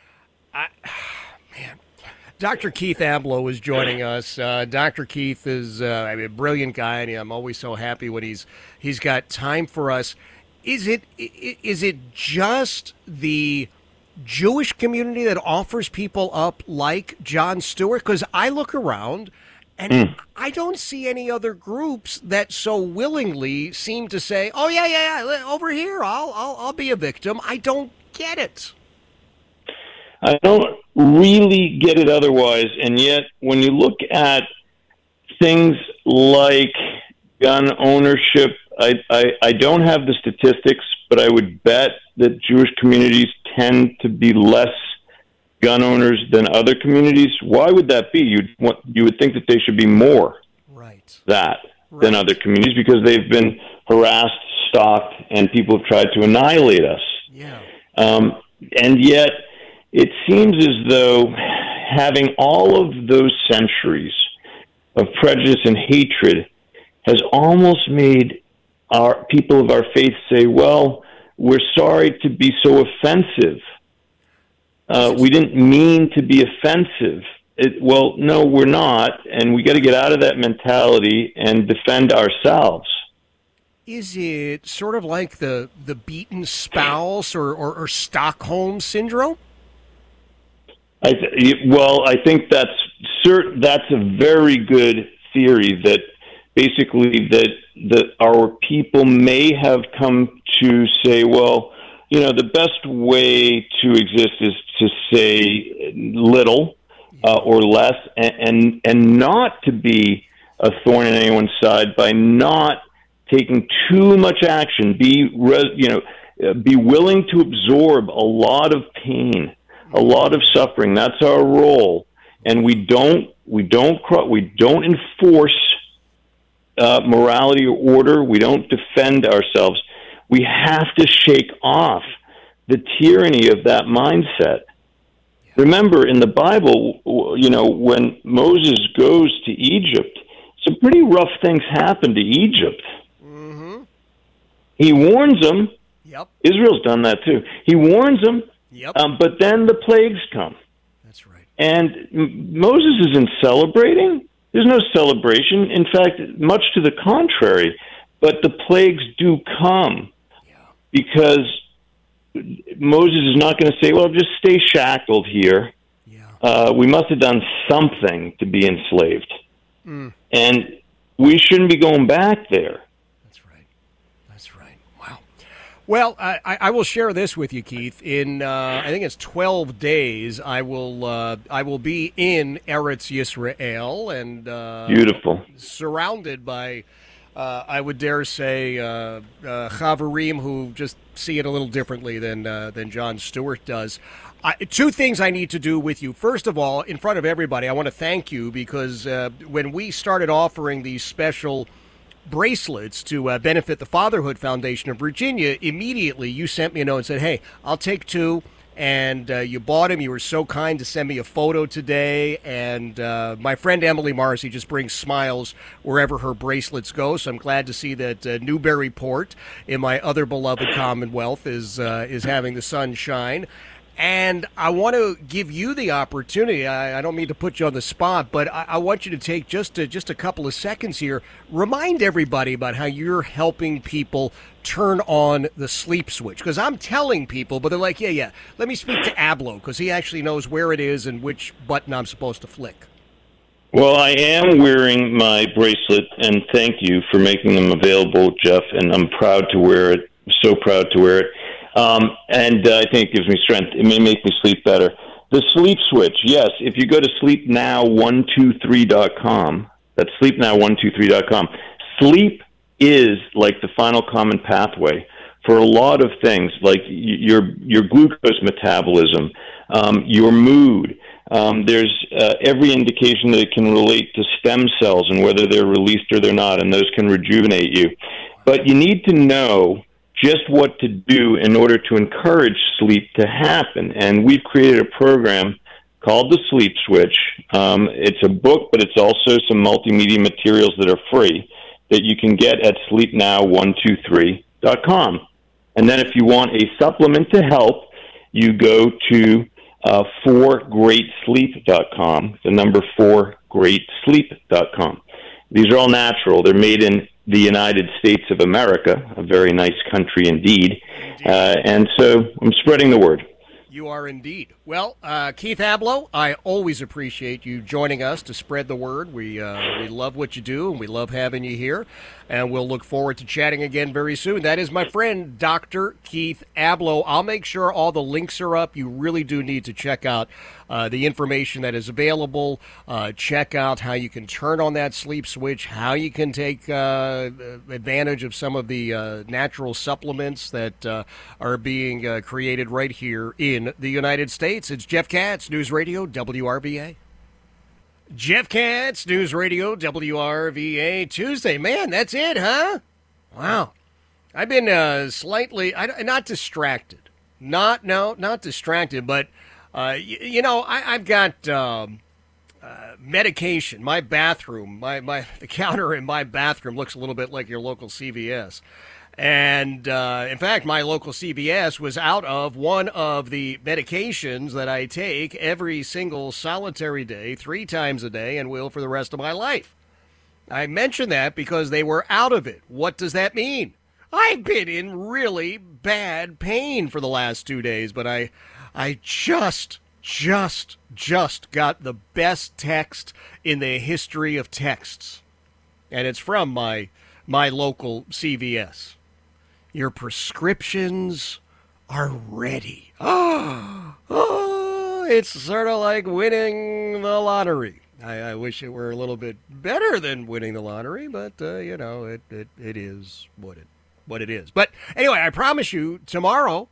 Man, Dr. Keith Amblow is joining us. Dr. Keith is a brilliant guy, and I'm always so happy when he's got time for us. Is it just the Jewish community that offers people up like Jon Stewart? Because I look around and I don't see any other groups that so willingly seem to say, "Oh yeah, over here, I'll be a victim." I don't get it. I don't really get it otherwise, and yet when you look at things like gun ownership, I don't have the statistics, but I would bet that Jewish communities tend to be less gun owners than other communities. Why would that be? You would think that they should be more than other communities because they've been harassed, stalked, and people have tried to annihilate us. Yeah. And yet, it seems as though having all of those centuries of prejudice and hatred has almost made our people of our faith say, well, we're sorry to be so offensive. We didn't mean to be offensive. Well, no, we're not, and we got to get out of that mentality and defend ourselves. Is it sort of like the beaten spouse or Stockholm syndrome? I think that's a very good theory that basically that our people may have come to say, well, the best way to exist is to say little or less, and not to be a thorn in anyone's side by not taking too much action. Be willing to absorb a lot of pain, a lot of suffering. That's our role, and we don't enforce morality or order. We don't defend ourselves. We have to shake off the tyranny of that mindset. Remember, in the Bible, when Moses goes to Egypt, some pretty rough things happen to Egypt. Mm-hmm. He warns them. Yep. Israel's done that too. He warns them. Yep. But then the plagues come. That's right. And Moses isn't celebrating. There's no celebration. In fact, much to the contrary. But the plagues do come because Moses is not going to say, well, just stay shackled here. We must have done something to be enslaved. Mm. And we shouldn't be going back there. That's right. Wow. Well, I will share this with you, Keith. In I think it's 12 days, I will be in Eretz Yisrael and beautiful, surrounded by I would dare say Chavarim who just see it a little differently than John Stewart does. Two things I need to do with you. First of all, in front of everybody, I want to thank you because when we started offering these special bracelets to benefit the Fatherhood Foundation of Virginia, immediately you sent me a note and said, hey, I'll take two. And you bought them. You were so kind to send me a photo today. And my friend Emily Marcy just brings smiles wherever her bracelets go. So I'm glad to see that Newburyport, in my other beloved Commonwealth, is having the sun shine. And I want to give you the opportunity. I don't mean to put you on the spot, but I want you to take just a couple of seconds here. Remind everybody about how you're helping people turn on the sleep switch. Because I'm telling people, but they're like, yeah, let me speak to Ablo, because he actually knows where it is and which button I'm supposed to flick. Well, I am wearing my bracelet, and thank you for making them available, Jeff, and I'm proud to wear it. I'm so proud to wear it. And I think it gives me strength. It may make me sleep better. The sleep switch, yes. If you go to sleepnow123.com, that's sleepnow123.com. Sleep is like the final common pathway for a lot of things, like your glucose metabolism, your mood. There's every indication that it can relate to stem cells and whether they're released or they're not, and those can rejuvenate you. But you need to know just what to do in order to encourage sleep to happen. And we've created a program called The Sleep Switch. It's a book, but it's also some multimedia materials that are free that you can get at sleepnow123.com. And then if you want a supplement to help, you go to 4greatsleep.com, the number 4greatsleep.com. These are all natural. They're made in the United States of America, a very nice country indeed. And so I'm spreading the word. You are indeed. Well, Keith Ablo, I always appreciate you joining us to spread the word. We love what you do, and we love having you here. And we'll look forward to chatting again very soon. That is my friend, Dr. Keith Ablo. I'll make sure all the links are up. You really do need to check out the information that is available. Check out how you can turn on that sleep switch, how you can take advantage of some of the natural supplements that are being created right here in the United States. It's Jeff Katz, News Radio WRVA. Jeff Katz, News Radio WRVA. Tuesday. Man, that's it, huh? Wow. I've been slightly, not distracted. Not distracted, but, I've got medication. My bathroom, the counter in my bathroom looks a little bit like your local CVS. And, in fact, my local CVS was out of one of the medications that I take every single solitary day, 3 times a day, and will for the rest of my life. I mention that because they were out of it. What does that mean? I've been in really bad pain for the last 2 days, but I just got the best text in the history of texts. and it's from my local CVS. Your prescriptions are ready. Oh, it's sort of like winning the lottery. I wish it were a little bit better than winning the lottery, but, it is what it is. But anyway, I promise you, tomorrow,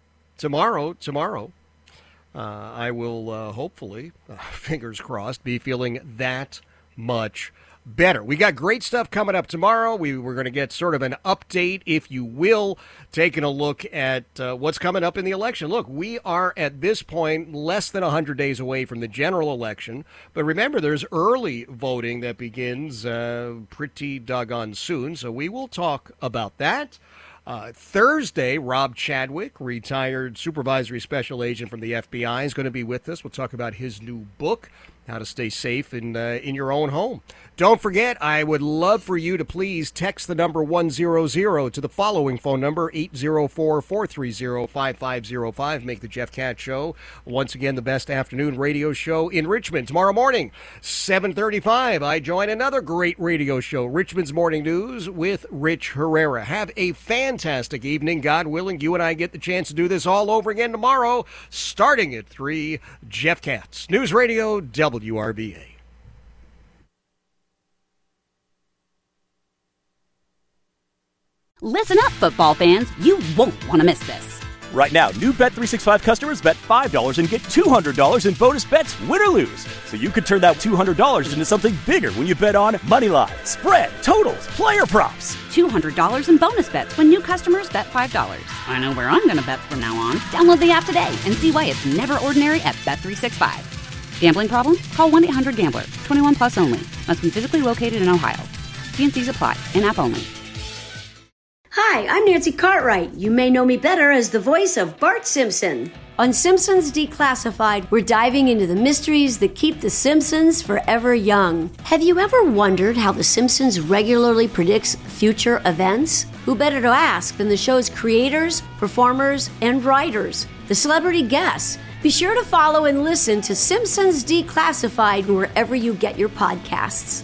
I will hopefully, fingers crossed, be feeling that much better. We got great stuff coming up tomorrow. We're going to get sort of an update, if you will, taking a look at what's coming up in the election. Look, we are at this point less than 100 days away from the general election. But remember, there's early voting that begins pretty doggone soon. So we will talk about that. Thursday, Rob Chadwick, retired supervisory special agent from the FBI, is going to be with us. We'll talk about his new book, How to Stay Safe in Your Own Home. Don't forget, I would love for you to please text the number 100 to the following phone number, 804-430-5505. Make the Jeff Katz Show once again the best afternoon radio show in Richmond. Tomorrow morning, 7:35, I join another great radio show, Richmond's Morning News with Rich Herrera. Have a fantastic evening. God willing, you and I get the chance to do this all over again tomorrow, starting at 3. Jeff Katz, News Radio WRVA. Listen up, football fans. You won't want to miss this. Right now, new Bet365 customers bet $5 and get $200 in bonus bets, win or lose. So you could turn that $200 into something bigger when you bet on money line, spread, totals, player props. $200 in bonus bets when new customers bet $5. I know where I'm going to bet from now on. Download the app today and see why it's never ordinary at Bet365. Gambling problem? Call 1-800-GAMBLER. 21 plus only. Must be physically located in Ohio. T&Cs apply. In-app only. Hi, I'm Nancy Cartwright. You may know me better as the voice of Bart Simpson. On Simpsons Declassified, we're diving into the mysteries that keep the Simpsons forever young. Have you ever wondered how The Simpsons regularly predicts future events? Who better to ask than the show's creators, performers, and writers? The celebrity guests. Be sure to follow and listen to Simpsons Declassified wherever you get your podcasts.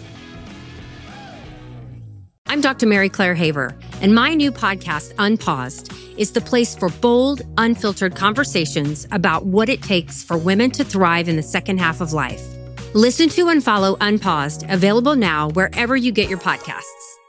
I'm Dr. Mary Claire Haver, and my new podcast, Unpaused, is the place for bold, unfiltered conversations about what it takes for women to thrive in the second half of life. Listen to and follow Unpaused, available now wherever you get your podcasts.